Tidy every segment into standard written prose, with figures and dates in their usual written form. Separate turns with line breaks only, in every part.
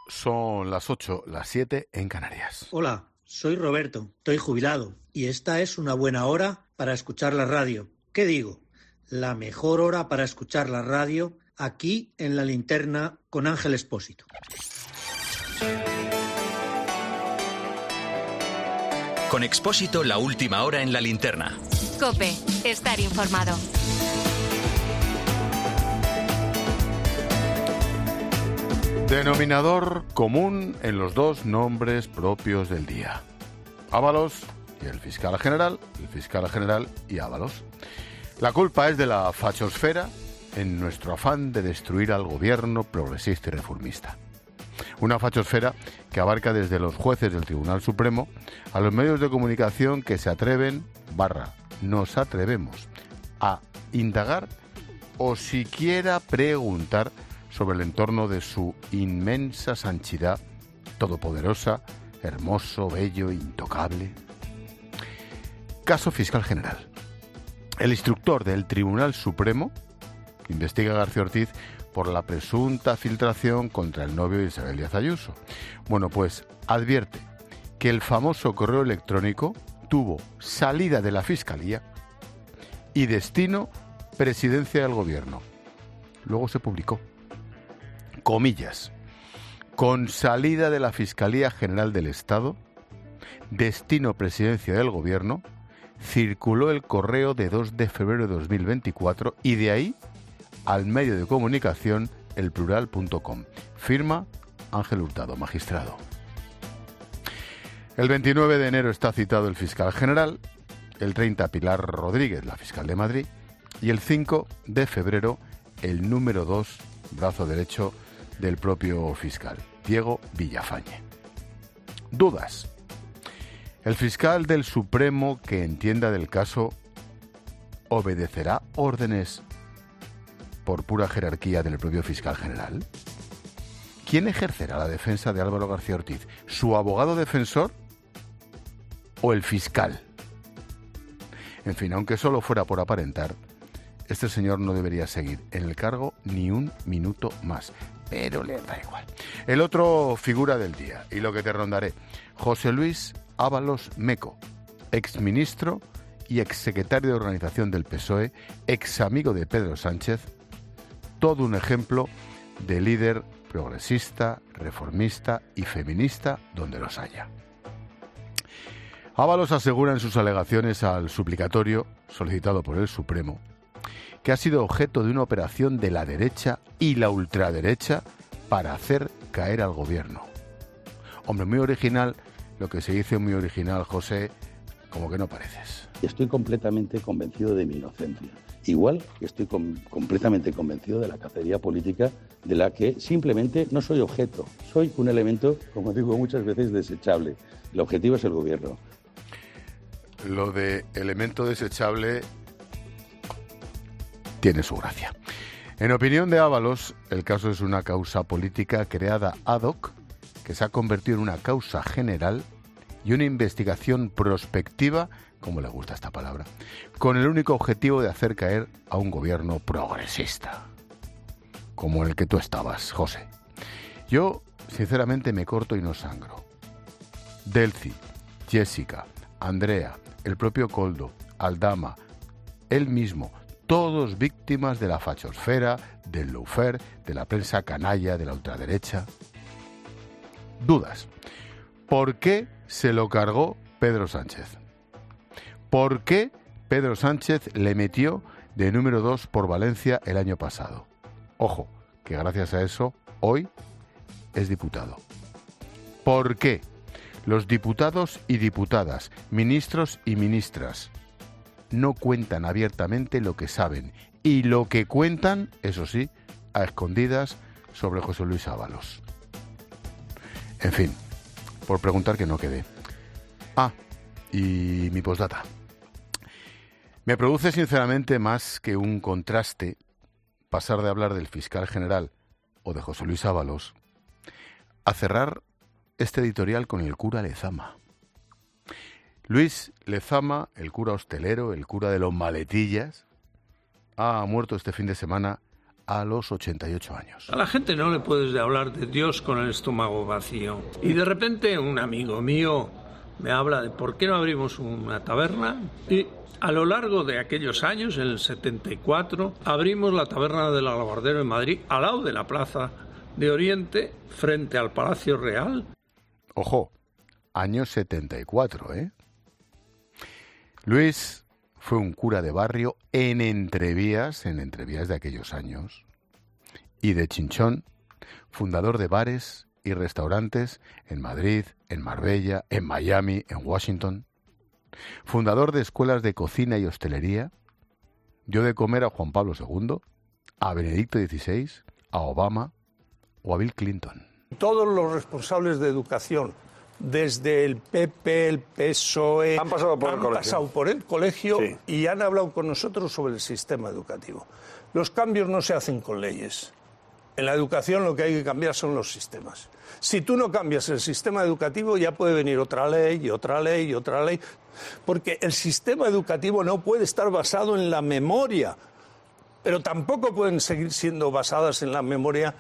Son las 8, las 7 en Canarias.
Hola, soy Roberto, estoy jubilado y esta es una buena hora para escuchar la radio. ¿Qué digo? La mejor hora para escuchar la radio aquí en La Linterna con Ángel Expósito.
Con Expósito, la última hora en La Linterna.
COPE, estar informado.
Denominador común en los dos nombres propios del día. Ábalos y el fiscal general y Ábalos. La culpa es de la fachosfera en nuestro afán de destruir al gobierno progresista y reformista. Una fachosfera que abarca desde los jueces del Tribunal Supremo a los medios de comunicación que se atreven, nos atrevemos, a indagar o siquiera preguntar sobre el entorno de su inmensa santidad, todopoderosa, hermoso, bello, intocable. Caso fiscal general. El instructor del Tribunal Supremo investiga a García Ortiz por la presunta filtración contra el novio de Isabel Díaz Ayuso. Bueno, pues advierte que el famoso correo electrónico tuvo salida de la Fiscalía y destino presidencia del Gobierno. Luego se publicó. Comillas. Con salida de la Fiscalía General del Estado, destino presidencia del Gobierno, circuló el correo de 2 de febrero de 2024 y de ahí al medio de comunicación elplural.com. Firma Ángel Hurtado, magistrado. El 29 de enero está citado el fiscal general, el 30 Pilar Rodríguez, la fiscal de Madrid, y el 5 de febrero el número 2, brazo derecho del propio fiscal, Diego Villafañe. Dudas. ¿El fiscal del Supremo que entienda del caso obedecerá órdenes por pura jerarquía del propio fiscal general? ¿Quién ejercerá la defensa de Álvaro García Ortiz? ¿Su abogado defensor o el fiscal? En fin, aunque solo fuera por aparentar, este señor no debería seguir en el cargo ni un minuto más. Pero le da igual. El otro figura del día, y lo que te rondaré, José Luis Ábalos Meco, exministro y exsecretario de organización del PSOE, examigo de Pedro Sánchez, todo un ejemplo de líder progresista, reformista y feminista donde los haya. Ábalos asegura en sus alegaciones al suplicatorio solicitado por el Supremo que ha sido objeto de una operación de la derecha y la ultraderecha para hacer caer al gobierno. Hombre, muy original, lo que se dice muy original, José, como que no pareces.
Estoy completamente convencido de mi inocencia. Igual que estoy completamente convencido de la cacería política de la que simplemente no soy objeto. Soy un elemento, como digo muchas veces, desechable. El objetivo es el gobierno.
Lo de elemento desechable tiene su gracia. En opinión de Ábalos, el caso es una causa política creada ad hoc que se ha convertido en una causa general y una investigación prospectiva, como le gusta esta palabra, con el único objetivo de hacer caer a un gobierno progresista, como el que tú estabas, José. Yo, sinceramente, me corto y no sangro. Delcy, Jessica, Andrea, el propio Koldo, Aldama, él mismo, todos víctimas de la fachosfera, del lawfare, de la prensa canalla, de la ultraderecha. Dudas. ¿Por qué se lo cargó Pedro Sánchez? ¿Por qué Pedro Sánchez le metió de número 2 por Valencia el año pasado? Ojo, que gracias a eso, hoy es diputado. ¿Por qué los diputados y diputadas, ministros y ministras, no cuentan abiertamente lo que saben y lo que cuentan, eso sí, a escondidas sobre José Luis Ábalos? En fin, por preguntar que no quede. Y mi postdata. Me produce sinceramente más que un contraste pasar de hablar del fiscal general o de José Luis Ábalos a cerrar este editorial con el cura Lezama. Luis Lezama, el cura hostelero, el cura de los maletillas, ha muerto este fin de semana a los 88 años.
A la gente no le puedes hablar de Dios con el estómago vacío. Y de repente un amigo mío me habla de por qué no abrimos una taberna. Y a lo largo de aquellos años, en el 74, abrimos la taberna del Alabardero en Madrid, al lado de la Plaza de Oriente, frente al Palacio Real.
Ojo, año 74, ¿eh? Luis fue un cura de barrio en Entrevías de aquellos años, y de Chinchón, fundador de bares y restaurantes en Madrid, en Marbella, en Miami, en Washington, fundador de escuelas de cocina y hostelería, dio de comer a Juan Pablo II, a Benedicto XVI, a Obama o a Bill Clinton.
Todos los responsables de educación, desde el PP, el PSOE, han pasado por el colegio sí. Y han hablado con nosotros sobre el sistema educativo. Los cambios no se hacen con leyes. En la educación lo que hay que cambiar son los sistemas. Si tú no cambias el sistema educativo, ya puede venir otra ley y otra ley y otra ley, porque el sistema educativo no puede estar basado en la memoria, pero tampoco pueden seguir siendo basadas en la memoria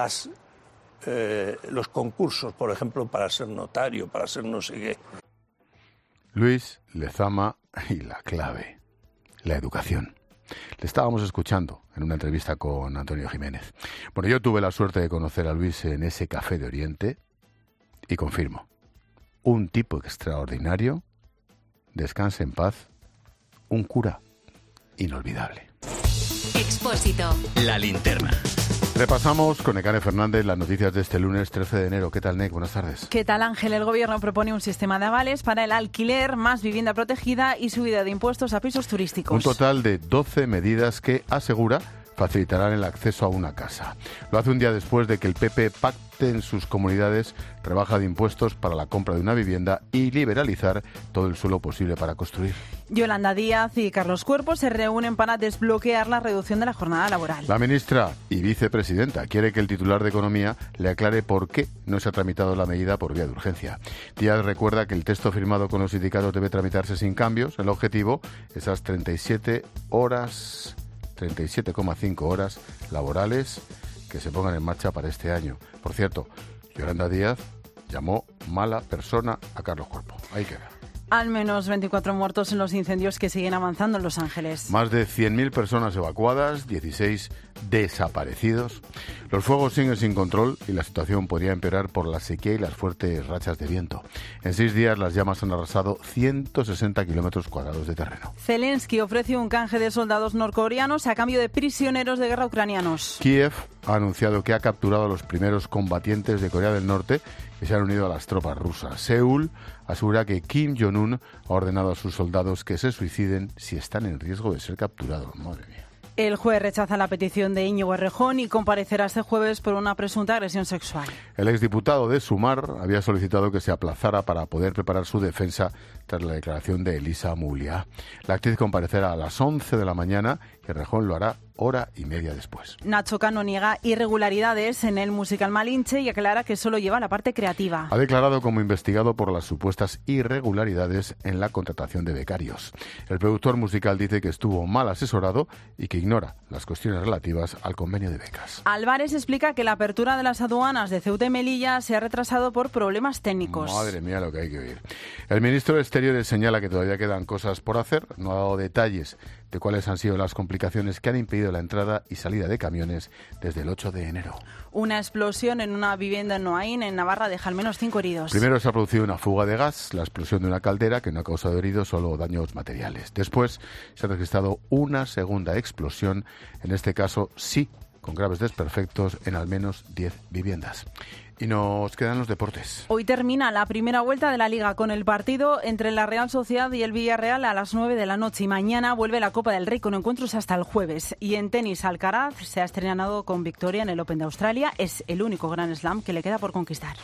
los concursos, por ejemplo, para ser notario, para ser no sé qué.
Luis Lezama y la clave, la educación. Le estábamos escuchando en una entrevista con Antonio Jiménez. Bueno, yo tuve la suerte de conocer a Luis en ese Café de Oriente y confirmo, un tipo extraordinario, descanse en paz, un cura inolvidable.
Expósito.
La linterna.
Repasamos con Nekane Fernández las noticias de este lunes 13 de enero. ¿Qué tal, Nek? Buenas tardes.
¿Qué tal, Ángel? El Gobierno propone un sistema de avales para el alquiler, más vivienda protegida y subida de impuestos a pisos turísticos.
Un total de 12 medidas que, asegura, facilitarán el acceso a una casa. Lo hace un día después de que el PP pacte en sus comunidades rebaja de impuestos para la compra de una vivienda y liberalizar todo el suelo posible para construir.
Yolanda Díaz y Carlos Cuerpo se reúnen para desbloquear la reducción de la jornada laboral.
La ministra y vicepresidenta quiere que el titular de Economía le aclare por qué no se ha tramitado la medida por vía de urgencia. Díaz recuerda que el texto firmado con los sindicatos debe tramitarse sin cambios. El objetivo, esas 37,5 horas laborales que se pongan en marcha para este año. Por cierto, Yolanda Díaz llamó mala persona a Carlos Cuerpo. Ahí queda.
Al menos 24 muertos en los incendios que siguen avanzando en Los Ángeles.
Más de 100.000 personas evacuadas, 16 desaparecidos. Los fuegos siguen sin control y la situación podría empeorar por la sequía y las fuertes rachas de viento. En 6 días las llamas han arrasado 160 kilómetros cuadrados de terreno.
Zelensky ofrece un canje de soldados norcoreanos a cambio de prisioneros de guerra ucranianos.
Kiev ha anunciado que ha capturado a los primeros combatientes de Corea del Norte que se han unido a las tropas rusas. Seúl asegura que Kim Jong-un ha ordenado a sus soldados que se suiciden si están en riesgo de ser capturados. Madre mía.
El juez rechaza la petición de Íñigo Errejón y comparecerá este jueves por una presunta agresión sexual.
El exdiputado de Sumar había solicitado que se aplazara para poder preparar su defensa tras la declaración de Elisa Mulia. La actriz comparecerá a las 11 de la mañana y Errejón lo hará hora y media después.
Nacho Cano niega irregularidades en el musical Malinche y aclara que solo lleva la parte creativa.
Ha declarado como investigado por las supuestas irregularidades en la contratación de becarios. El productor musical dice que estuvo mal asesorado y que ignora las cuestiones relativas al convenio de becas.
Álvarez explica que la apertura de las aduanas de Ceuta y Melilla se ha retrasado por problemas técnicos.
Madre mía, lo que hay que oír. El ministro de Exteriores señala que todavía quedan cosas por hacer. No ha dado detalles de cuáles han sido las complicaciones que han impedido la entrada y salida de camiones desde el 8 de enero.
Una explosión en una vivienda en Noaín, en Navarra, deja al menos 5 heridos.
Primero se ha producido una fuga de gas, la explosión de una caldera que no ha causado heridos, solo daños materiales. Después se ha registrado una segunda explosión, en este caso sí, con graves desperfectos en al menos 10 viviendas. Y nos quedan los deportes.
Hoy termina la primera vuelta de la Liga con el partido entre la Real Sociedad y el Villarreal a las 9 de la noche. Y mañana vuelve la Copa del Rey con encuentros hasta el jueves. Y en tenis, Alcaraz se ha estrenado con victoria en el Open de Australia. Es el único Grand Slam que le queda por conquistar.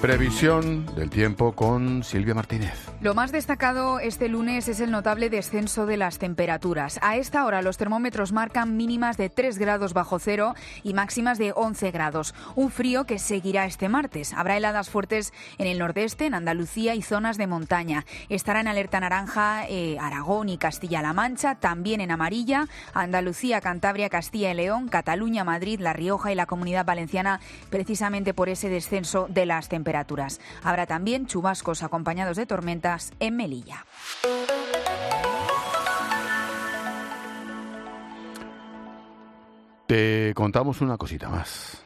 Previsión del tiempo con Silvia Martínez.
Lo más destacado este lunes es el notable descenso de las temperaturas. A esta hora los termómetros marcan mínimas de 3 grados bajo cero y máximas de 11 grados. Un frío que seguirá este martes. Habrá heladas fuertes en el nordeste, en Andalucía y zonas de montaña. Estará en alerta naranja Aragón y Castilla-La Mancha, también en amarilla Andalucía, Cantabria, Castilla y León, Cataluña, Madrid, La Rioja y la Comunidad Valenciana, precisamente por ese descenso de las temperaturas. Habrá también chubascos acompañados de tormentas en Melilla.
Te contamos una cosita más.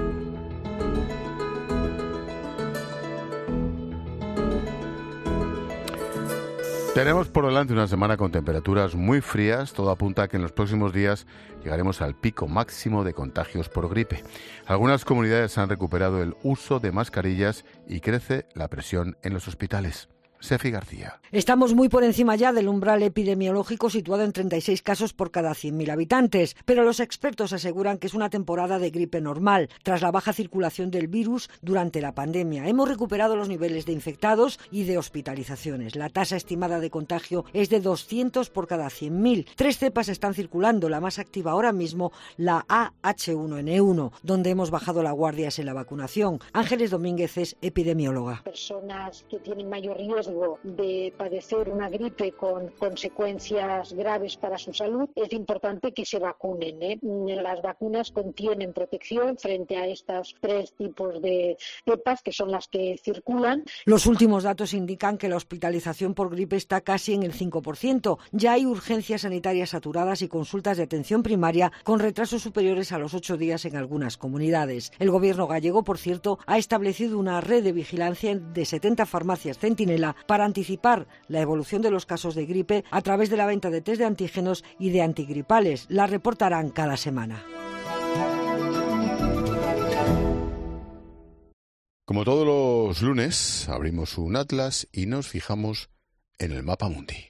Tenemos por delante una semana con temperaturas muy frías. Todo apunta a que en los próximos días llegaremos al pico máximo de contagios por gripe. Algunas comunidades han recuperado el uso de mascarillas y crece la presión en los hospitales. Sefi García.
Estamos muy por encima ya del umbral epidemiológico situado en 36 casos por cada 100.000 habitantes, pero los expertos aseguran que es una temporada de gripe normal, tras la baja circulación del virus durante la pandemia. Hemos recuperado los niveles de infectados y de hospitalizaciones. La tasa estimada de contagio es de 200 por cada 100.000. 3 cepas están circulando, la más activa ahora mismo, la AH1N1, donde hemos bajado la guardia es en la vacunación. Ángeles Domínguez es epidemióloga.
Personas que tienen mayor riesgo de padecer una gripe con consecuencias graves para su salud, es importante que se vacunen. Las vacunas contienen protección frente a estos 3 tipos de cepas que son las que circulan.
Los últimos datos indican que la hospitalización por gripe está casi en el 5%. Ya hay urgencias sanitarias saturadas y consultas de atención primaria con retrasos superiores a los 8 días en algunas comunidades. El gobierno gallego, por cierto, ha establecido una red de vigilancia de 70 farmacias Centinela para anticipar la evolución de los casos de gripe a través de la venta de test de antígenos y de antigripales. La reportarán cada semana.
Como todos los lunes, abrimos un atlas y nos fijamos en el mapa mundi.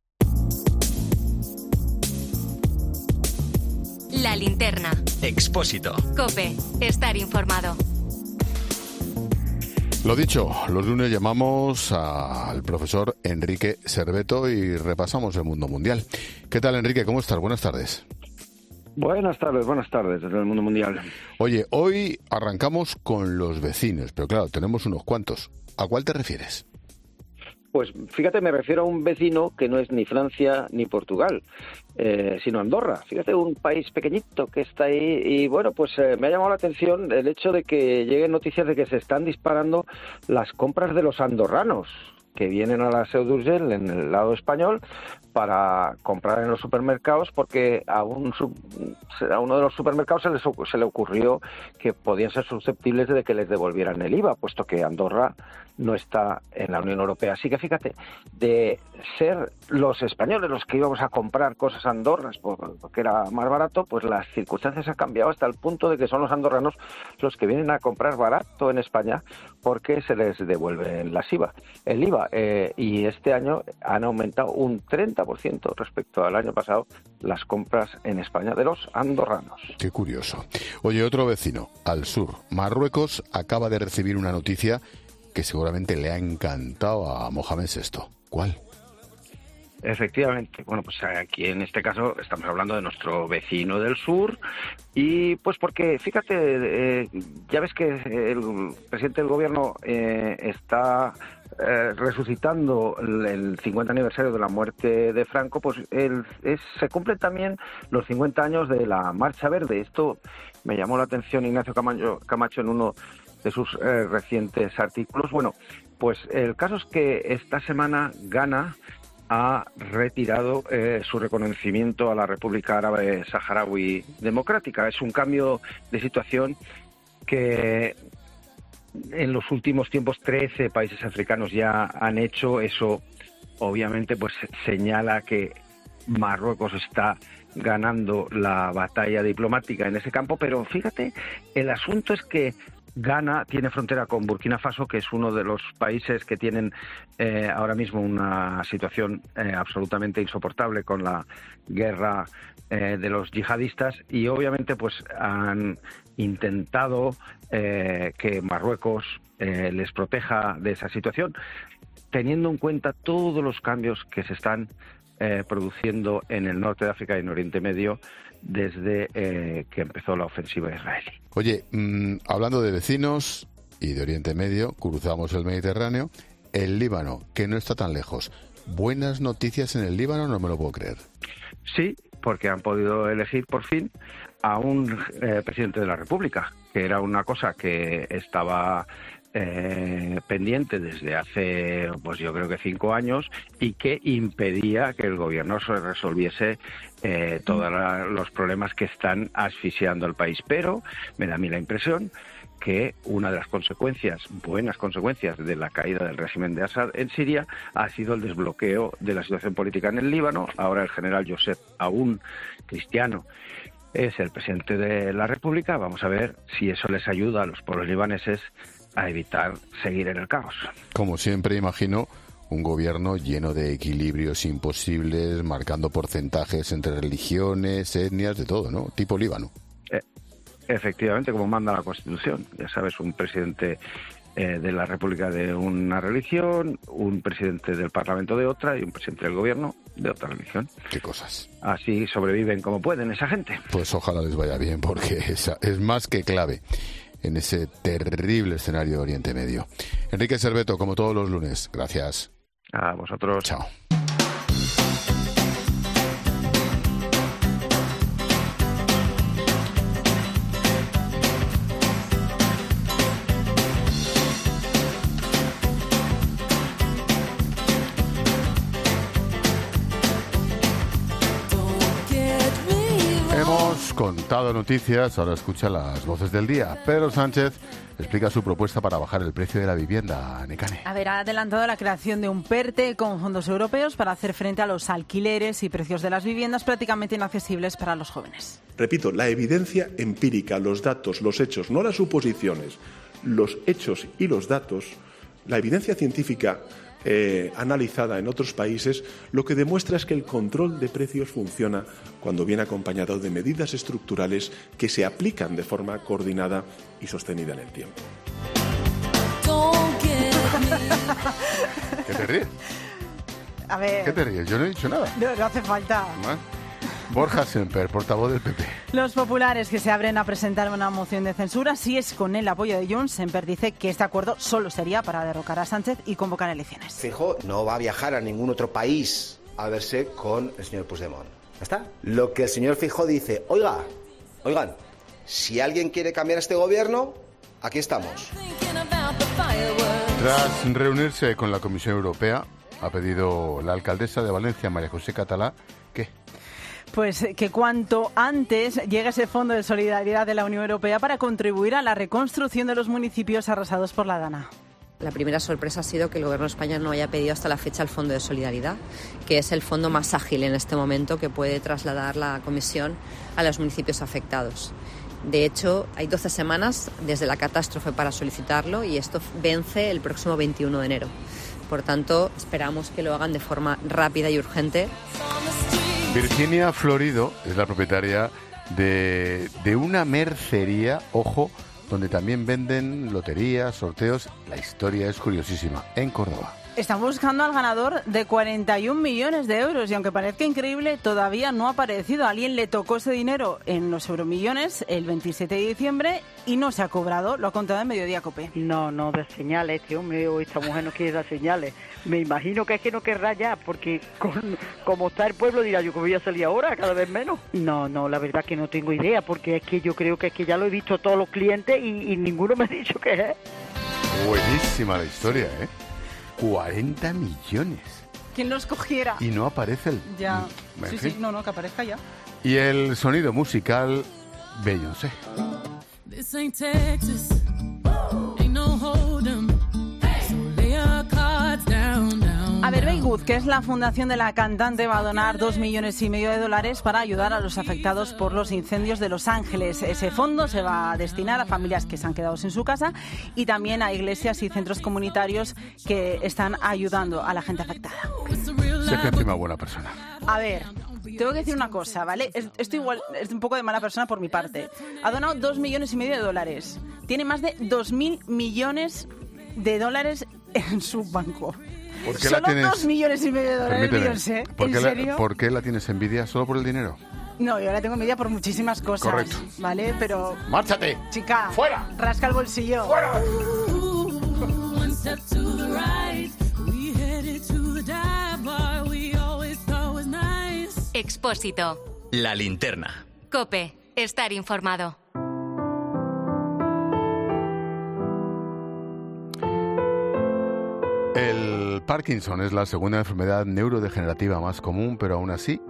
La linterna.
Expósito.
COPE. Estar informado.
Lo dicho, los lunes llamamos al profesor Enrique Serveto y repasamos el mundo mundial. ¿Qué tal, Enrique? ¿Cómo estás? Buenas tardes.
Buenas tardes desde el mundo mundial.
Oye, hoy arrancamos con los vecinos, pero claro, tenemos unos cuantos. ¿A cuál te refieres?
Pues fíjate, me refiero a un vecino que no es ni Francia ni Portugal, sino Andorra. Fíjate, un país pequeñito que está ahí y bueno, pues me ha llamado la atención el hecho de que lleguen noticias de que se están disparando las compras de los andorranos que vienen a la Seu d'Urgell en el lado español para comprar en los supermercados, porque a uno de los supermercados se le ocurrió que podían ser susceptibles de que les devolvieran el IVA, puesto que Andorra no está en la Unión Europea. Así que fíjate, de ser los españoles los que íbamos a comprar cosas a Andorra porque era más barato, pues las circunstancias han cambiado hasta el punto de que son los andorranos los que vienen a comprar barato en España porque se les devuelve el IVA. Y este año han aumentado un 30% respecto al año pasado las compras en España de los andorranos.
Qué curioso. Oye, otro vecino, al sur, Marruecos, acaba de recibir una noticia que seguramente le ha encantado a Mohamed VI. ¿Cuál?
Efectivamente. Bueno, pues aquí en este caso estamos hablando de nuestro vecino del sur y pues porque, fíjate, ya ves que el presidente del gobierno está resucitando el 50 aniversario de la muerte de Franco, pues se cumplen también los 50 años de la Marcha Verde. Esto me llamó la atención Ignacio Camacho en uno de sus recientes artículos. Bueno, pues el caso es que esta semana Ghana ha retirado su reconocimiento a la República Árabe Saharaui Democrática. Es un cambio de situación que en los últimos tiempos 13 países africanos ya han hecho. Eso obviamente pues señala que Marruecos está ganando la batalla diplomática en ese campo, pero fíjate, el asunto es que Ghana tiene frontera con Burkina Faso, que es uno de los países que tienen ahora mismo una situación absolutamente insoportable con la guerra de los yihadistas, y obviamente pues han intentado que Marruecos les proteja de esa situación, teniendo en cuenta todos los cambios que se están produciendo en el norte de África y en Oriente Medio desde que empezó la ofensiva israelí.
Oye, hablando de vecinos y de Oriente Medio, cruzamos el Mediterráneo, el Líbano, que no está tan lejos. ¿Buenas noticias en el Líbano? No me lo puedo creer.
Sí, porque han podido elegir por fin a un presidente de la República, que era una cosa que estaba pendiente desde hace, pues yo creo que 5 años, y que impedía que el gobierno se resolviese todos los problemas que están asfixiando al país. Pero me da a mí la impresión que una de las buenas consecuencias de la caída del régimen de Assad en Siria ha sido el desbloqueo de la situación política en el Líbano. Ahora el general Youssef Aoun, cristiano, es el presidente de la República. Vamos a ver si eso les ayuda a los pueblos libaneses a evitar seguir en el caos.
Como siempre, imagino un gobierno lleno de equilibrios imposibles, marcando porcentajes entre religiones, etnias, de todo, ¿no? Tipo Líbano.
Efectivamente, como manda la Constitución. Ya sabes, un presidente de la República de una religión, un presidente del Parlamento de otra y un presidente del gobierno de otra religión.
Qué cosas.
Así sobreviven como pueden esa gente.
Pues ojalá les vaya bien, porque esa es más que clave en ese terrible escenario de Oriente Medio. Enrique Serveto, como todos los lunes, gracias.
A vosotros.
Chao. Hemos contado noticias, ahora escucha las voces del día. Pedro Sánchez explica su propuesta para bajar el precio de la vivienda. Nekane.
Ha adelantado la creación de un PERTE con fondos europeos para hacer frente a los alquileres y precios de las viviendas prácticamente inaccesibles para los jóvenes.
Repito, la evidencia empírica, los datos, los hechos, no las suposiciones, los hechos y los datos, la evidencia científica analizada en otros países, lo que demuestra es que el control de precios funciona cuando viene acompañado de medidas estructurales que se aplican de forma coordinada y sostenida en el tiempo.
¿Qué te ríes?
A ver.
¿Qué te ríes? Yo no he dicho nada.
No hace falta.
Borja Semper, portavoz del PP.
Los populares que se abren a presentar una moción de censura, si es con el apoyo de Junts, Semper dice que este acuerdo solo sería para derrocar a Sánchez y convocar elecciones.
Feijóo no va a viajar a ningún otro país a verse con el señor Puigdemont. ¿Ya está? Lo que el señor Feijóo dice, oigan, si alguien quiere cambiar este gobierno, aquí estamos.
Tras reunirse con la Comisión Europea, ha pedido la alcaldesa de Valencia, María José Catalá, ¿qué?
Pues que cuanto antes llegue ese fondo de solidaridad de la Unión Europea para contribuir a la reconstrucción de los municipios arrasados por la Dana.
La primera sorpresa ha sido que el Gobierno de España no haya pedido hasta la fecha el Fondo de Solidaridad, que es el fondo más ágil en este momento que puede trasladar la Comisión a los municipios afectados. De hecho, hay 12 semanas desde la catástrofe para solicitarlo y esto vence el próximo 21 de enero. Por tanto, esperamos que lo hagan de forma rápida y urgente.
Virginia Florido es la propietaria de una mercería, ojo, donde también venden loterías, sorteos. La historia es curiosísima, en Córdoba.
Están buscando al ganador de 41 millones de euros y aunque parezca increíble, todavía no ha aparecido. A alguien le tocó ese dinero en los euromillones el 27 de diciembre y no se ha cobrado. Lo ha contado en Mediodía COPE.
No da señales este hombre o esta mujer no quiere dar señales. Me imagino que es que no querrá ya, porque como está el pueblo dirá yo que voy a salir ahora, cada vez menos. No, la verdad que no tengo idea, porque es que yo creo que es que ya lo he visto todos los clientes y ninguno me ha dicho qué es.
Buenísima la historia, ¿eh? 40 millones.
¿Quién los cogiera?
Y no aparece el...
Ya. Sí, no, que aparezca ya.
Y el sonido musical, Beyoncé.
This ain't Texas, ain't no hold 'em, so lay your cards down.
Abervey Good, que es la fundación de la cantante, va a donar $2,5 millones para ayudar a los afectados por los incendios de Los Ángeles. Ese fondo se va a destinar a familias que se han quedado sin su casa y también a iglesias y centros comunitarios que están ayudando a la gente afectada.
Sé que encima buena persona.
A ver, tengo que decir una cosa, ¿vale? Esto igual es un poco de mala persona por mi parte. Ha donado $2,5 millones. Tiene más de 2.000 millones de dólares en su banco.
¿Por qué
Solo
la tienes?
$2,5 millones de Beyoncé. ¿En serio?
¿Por qué la tienes envidia? ¿Solo por el dinero?
No, yo la tengo envidia por muchísimas cosas.
Correcto.
¿Vale? Pero...
¡Márchate!
Chica.
¡Fuera!
Rasca el bolsillo.
¡Fuera!
Expósito.
La linterna.
COPE. Estar informado.
El Parkinson es la segunda enfermedad neurodegenerativa más común, pero aún así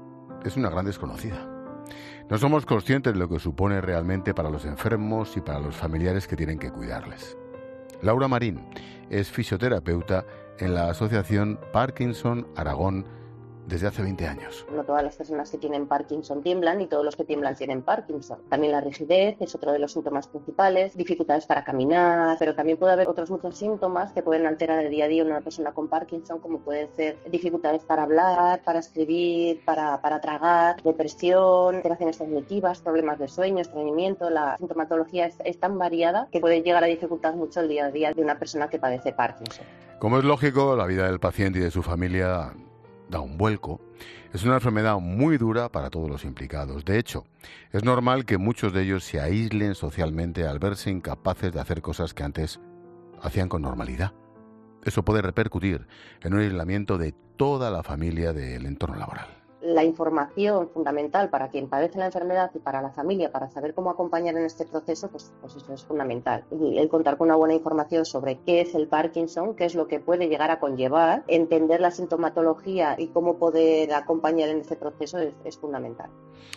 es una gran desconocida. No somos conscientes de lo que supone realmente para los enfermos y para los familiares que tienen que cuidarles. Laura Marín es fisioterapeuta en la Asociación Parkinson Aragón desde hace 20 años.
No todas las personas que tienen Parkinson tiemblan y todos los que tiemblan tienen Parkinson. También la rigidez es otro de los síntomas principales, dificultades para caminar, pero también puede haber otros muchos síntomas que pueden alterar el día a día de una persona con Parkinson, como pueden ser dificultades para hablar, para escribir, para tragar, depresión, alteraciones cognitivas, problemas de sueño, estreñimiento. La sintomatología es tan variada que puede llegar a dificultar mucho el día a día de una persona que padece Parkinson.
Como es lógico, la vida del paciente y de su familia da un vuelco. Es una enfermedad muy dura para todos los implicados. De hecho, es normal que muchos de ellos se aíslen socialmente al verse incapaces de hacer cosas que antes hacían con normalidad. Eso puede repercutir en un aislamiento de toda la familia del entorno laboral.
La información fundamental para quien padece la enfermedad y para la familia, para saber cómo acompañar en este proceso, pues eso es fundamental. Y el contar con una buena información sobre qué es el Parkinson, qué es lo que puede llegar a conllevar, entender la sintomatología y cómo poder acompañar en este proceso es fundamental.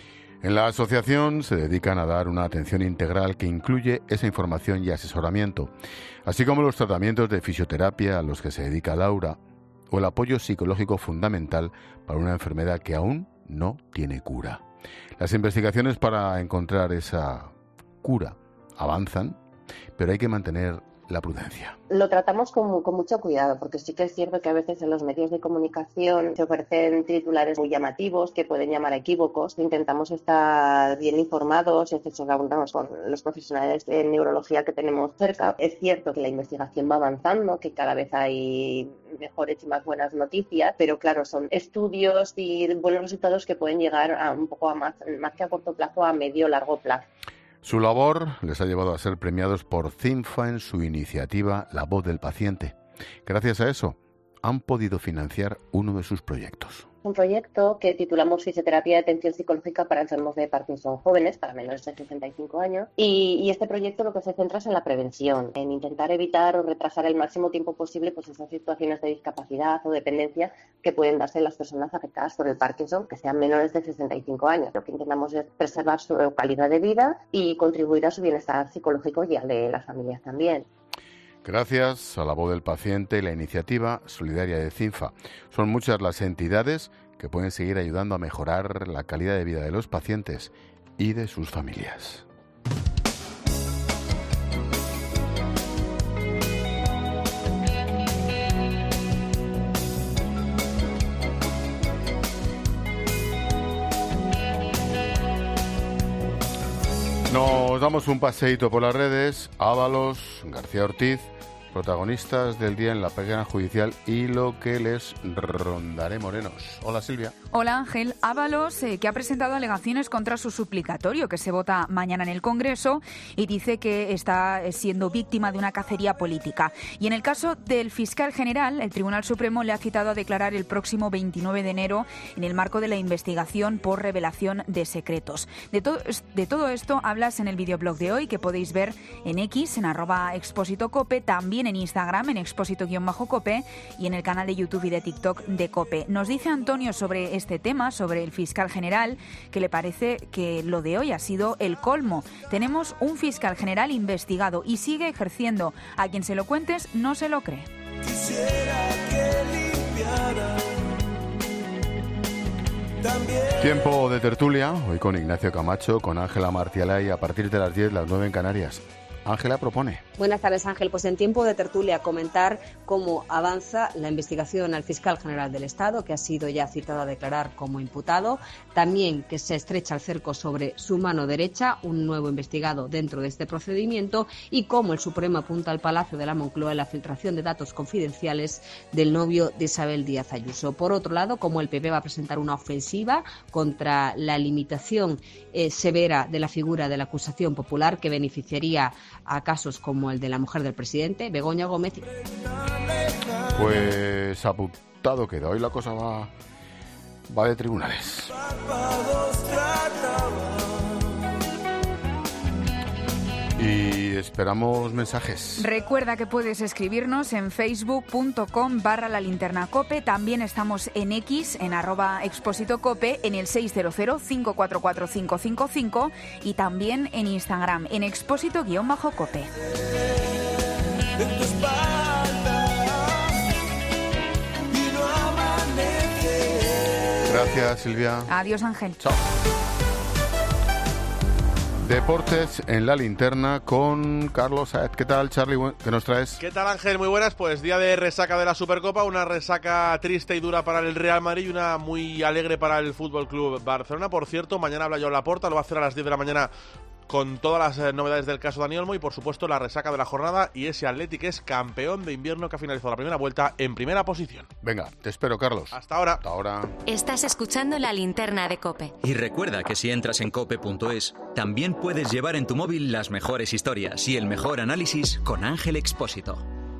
En la asociación se dedican a dar una atención integral que incluye esa información y asesoramiento, así como los tratamientos de fisioterapia a los que se dedica Laura, o el apoyo psicológico fundamental para una enfermedad que aún no tiene cura. Las investigaciones para encontrar esa cura avanzan, pero hay que mantener la prudencia.
Lo tratamos con mucho cuidado, porque sí que es cierto que a veces en los medios de comunicación se ofrecen titulares muy llamativos que pueden llamar a equívocos. Intentamos estar bien informados y asesorarnos con los profesionales de neurología que tenemos cerca. Es cierto que la investigación va avanzando, que cada vez hay mejores y más buenas noticias, pero claro, son estudios y buenos resultados que pueden llegar a un poco a más que a corto plazo, a medio o largo plazo.
Su labor les ha llevado a ser premiados por CINFA en su iniciativa La Voz del Paciente. Gracias a eso, han podido financiar uno de sus proyectos.
Un proyecto que titulamos Fisioterapia de Atención Psicológica para enfermos de Parkinson jóvenes, para menores de 65 años. Y este proyecto lo que se centra es en la prevención, en intentar evitar o retrasar el máximo tiempo posible pues esas situaciones de discapacidad o dependencia que pueden darse en las personas afectadas por el Parkinson, que sean menores de 65 años. Lo que intentamos es preservar su calidad de vida y contribuir a su bienestar psicológico y al de las familias también.
Gracias a La Voz del Paciente y la iniciativa solidaria de CINFA. Son muchas las entidades que pueden seguir ayudando a mejorar la calidad de vida de los pacientes y de sus familias. Nos damos un paseíto por las redes. Ábalos, García Ortiz, protagonistas del día en la pegada judicial y lo que les rondaré morenos. Hola, Silvia.
Hola, Ángel. Ábalos, que ha presentado alegaciones contra su suplicatorio que se vota mañana en el Congreso y dice que está siendo víctima de una cacería política. Y en el caso del fiscal general, el Tribunal Supremo le ha citado a declarar el próximo 29 de enero en el marco de la investigación por revelación de secretos. De todo esto hablas en el videoblog de hoy que podéis ver en X, en @expósitocope, también en Instagram, en expósito_cope y en el canal de YouTube y de TikTok de COPE. Nos dice Antonio sobre este tema, sobre el fiscal general, que le parece que lo de hoy ha sido el colmo. Tenemos un fiscal general investigado y sigue ejerciendo. A quien se lo cuentes no se lo cree.
Tiempo de tertulia, hoy con Ignacio Camacho, con Ángela Martialay, a partir de las 10, las 9 en Canarias. Ángela propone.
Buenas tardes, Ángel. Pues en tiempo de tertulia comentar cómo avanza la investigación al fiscal general del Estado, que ha sido ya citado a declarar como imputado. También que se estrecha el cerco sobre su mano derecha, un nuevo investigado dentro de este procedimiento, y cómo el Supremo apunta al Palacio de la Moncloa en la filtración de datos confidenciales del novio de Isabel Díaz Ayuso. Por otro lado, como el PP va a presentar una ofensiva contra la limitación severa de la figura de la acusación popular que beneficiaría a casos como el de la mujer del presidente, Begoña Gómez.
Pues apuntado queda. Hoy la cosa va de tribunales. Y esperamos mensajes.
Recuerda que puedes escribirnos en facebook.com/lalinternacope. También estamos en X, en @expositocope, en el 600-544-555 y también en Instagram, en expósito_cope.
Gracias, Silvia.
Adiós, Ángel.
Chao. Deportes en la linterna con Carlos Saez. ¿Qué tal, Charlie? ¿Qué nos traes?
¿Qué tal, Ángel? Muy buenas. Pues día de resaca de la Supercopa, una resaca triste y dura para el Real Madrid y una muy alegre para el Fútbol Club Barcelona. Por cierto, mañana habla Joan Laporta, lo va a hacer a las 10 de la mañana con todas las novedades del caso Dani Olmo y, por supuesto, la resaca de la jornada y ese Athletic es campeón de invierno que ha finalizado la primera vuelta en primera posición.
Venga, te espero, Carlos.
Hasta ahora.
Hasta ahora.
Estás escuchando la linterna de COPE.
Y recuerda que si entras en cope.es, también puedes llevar en tu móvil las mejores historias y el mejor análisis con Ángel Expósito.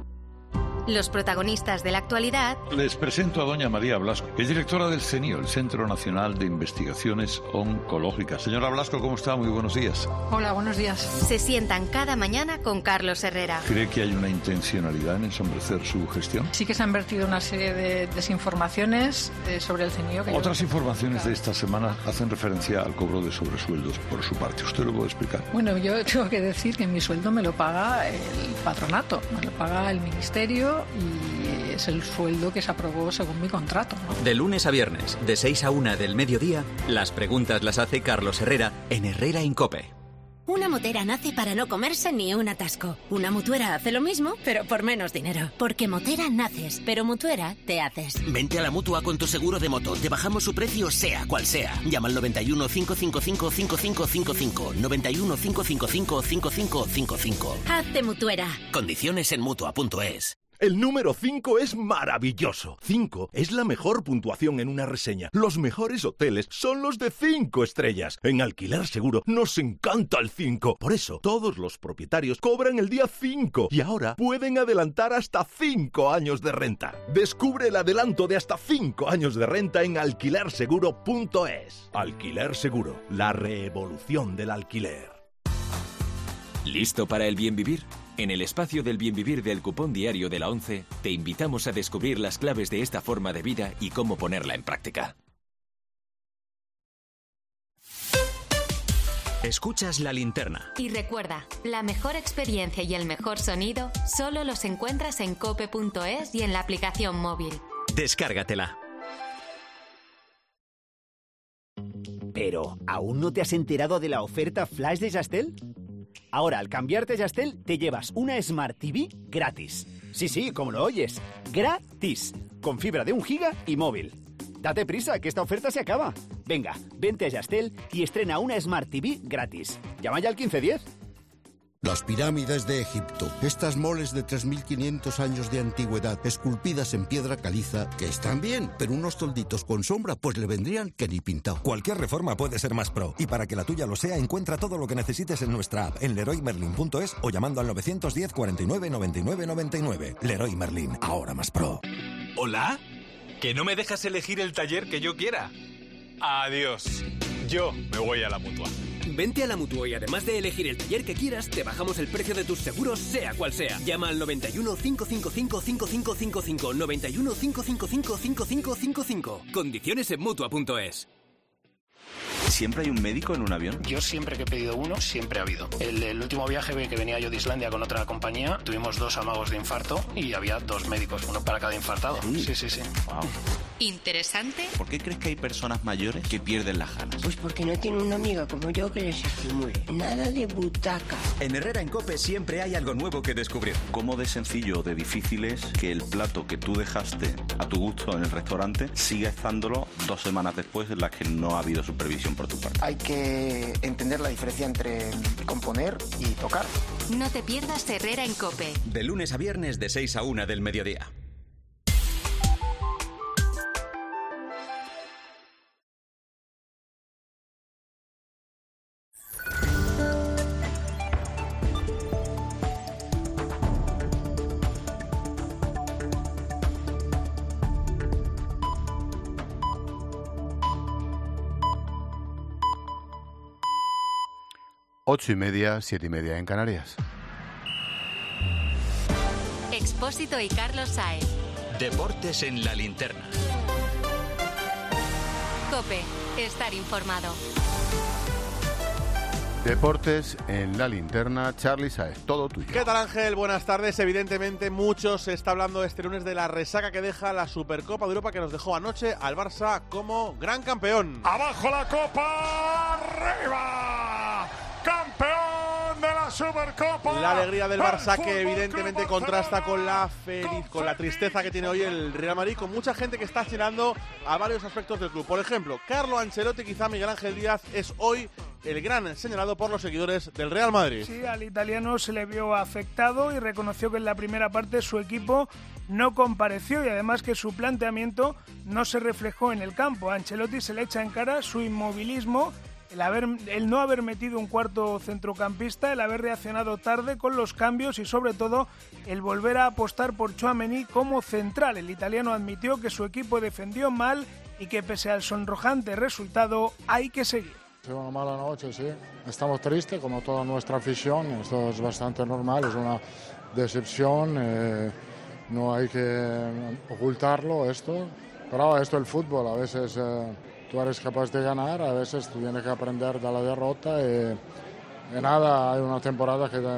Los protagonistas de la actualidad.
Les presento a doña María Blasco, es directora del CENIO, el Centro Nacional de Investigaciones Oncológicas. Señora Blasco, ¿cómo está? Muy buenos días.
Hola, buenos días.
Se sientan cada mañana con Carlos Herrera.
¿Cree que hay una intencionalidad en ensombrecer su gestión?
Sí que se han vertido una serie de desinformaciones sobre el CENIO.
Otras informaciones de esta semana hacen referencia al cobro de sobresueldos por su parte. ¿Usted lo puede explicar?
Bueno, yo tengo que decir que mi sueldo me lo paga el patronato, me lo paga el ministerio y es el sueldo que se aprobó según mi contrato, ¿no?
De lunes a viernes, de 6 a 1 del mediodía, las preguntas las hace Carlos Herrera en Herrera en COPE.
Una motera nace para no comerse ni un atasco. Una mutuera hace lo mismo, pero por menos dinero. Porque motera naces, pero mutuera te haces.
Vente a la Mutua con tu seguro de moto. Te bajamos su precio sea cual sea. Llama al 91 555 5555. 91 555 5555.
Hazte mutuera.
Condiciones en Mutua.es.
El número 5 es maravilloso. 5 es la mejor puntuación en una reseña. Los mejores hoteles son los de 5 estrellas. En Alquiler Seguro nos encanta el 5. Por eso, todos los propietarios cobran el día 5 y ahora pueden adelantar hasta 5 años de renta. Descubre el adelanto de hasta 5 años de renta en alquilerseguro.es. Alquiler Seguro, la revolución del alquiler.
¿Listo para el bien vivir? En el espacio del bien vivir del cupón diario de la 11, te invitamos a descubrir las claves de esta forma de vida y cómo ponerla en práctica.
Escuchas La Linterna.
Y recuerda, la mejor experiencia y el mejor sonido solo los encuentras en cope.es y en la aplicación móvil.
Descárgatela.
Pero, ¿aún no te has enterado de la oferta flash de Yastel? Ahora, al cambiarte a Yastel, te llevas una Smart TV gratis. Sí, como lo oyes. Gratis. Con fibra de 1 giga y móvil. Date prisa, que esta oferta se acaba. Venga, vente a Yastel y estrena una Smart TV gratis. Llama ya al 1510.
Las pirámides de Egipto, estas moles de 3.500 años de antigüedad, esculpidas en piedra caliza, que están bien, pero unos tolditos con sombra, pues le vendrían que ni pintado.
Cualquier reforma puede ser más pro, y para que la tuya lo sea, encuentra todo lo que necesites en nuestra app, en leroymerlin.es o llamando al 910 49 99 99. Leroy Merlin, ahora más pro.
¿Hola? ¿Que no me dejas elegir el taller que yo quiera? Adiós. Yo me voy a la Mutua.
Vente a la Mutua y además de elegir el taller que quieras, te bajamos el precio de tus seguros, sea cual sea. Llama al 91 555 5555. 91 555 5555. Condiciones en Mutua.es.
¿Siempre hay un médico en un avión?
Yo siempre que he pedido uno, siempre ha habido. El último viaje que venía yo de Islandia con otra compañía, tuvimos 2 amagos de infarto y había 2 médicos, uno para cada infartado. Sí. Wow.
¿Interesante?
¿Por qué crees que hay personas mayores que pierden las ganas?
Pues porque no tiene una amiga como yo que les estimule. Nada de butaca.
En Herrera en COPE siempre hay algo nuevo que descubrir.
¿Cómo de sencillo o de difícil es que el plato que tú dejaste a tu gusto en el restaurante siga estándolo 2 semanas después en las que no ha habido supervisión por tu parte?
Hay que entender la diferencia entre componer y tocar.
No te pierdas Herrera en COPE.
De lunes a viernes de 6 a 1 del mediodía.
Ocho y media, 7:30 en Canarias.
Expósito y Carlos Saez.
Deportes en la linterna.
COPE, estar informado.
Deportes en la linterna, Charly Saez, todo tuyo.
¿Qué tal, Ángel? Buenas tardes. Evidentemente, mucho se está hablando este lunes de la resaca que deja la Supercopa de Europa, que nos dejó anoche al Barça como gran campeón.
¡Abajo la Copa! ¡Arriba! ¡Campeón de la Supercopa!
La alegría del Barça, que evidentemente contrasta con la tristeza que tiene hoy el Real Madrid, con mucha gente que está señalando a varios aspectos del club. Por ejemplo, Carlo Ancelotti, quizá Miguel Ángel Díaz, es hoy el gran señalado por los seguidores del Real Madrid.
Sí, al italiano se le vio afectado y reconoció que en la primera parte su equipo no compareció y además que su planteamiento no se reflejó en el campo. A Ancelotti se le echa en cara su inmovilismo, el no haber metido un cuarto centrocampista, el haber reaccionado tarde con los cambios y sobre todo el volver a apostar por Tchouaméni como central. El italiano admitió que su equipo defendió mal y que pese al sonrojante resultado hay que seguir.
Ha sido una mala noche, sí. Estamos tristes como toda nuestra afición, esto es bastante normal, es una decepción, no hay que ocultarlo esto, pero esto es el fútbol, a veces tú eres capaz de ganar, a veces tú tienes que aprender de la derrota y nada, hay una temporada que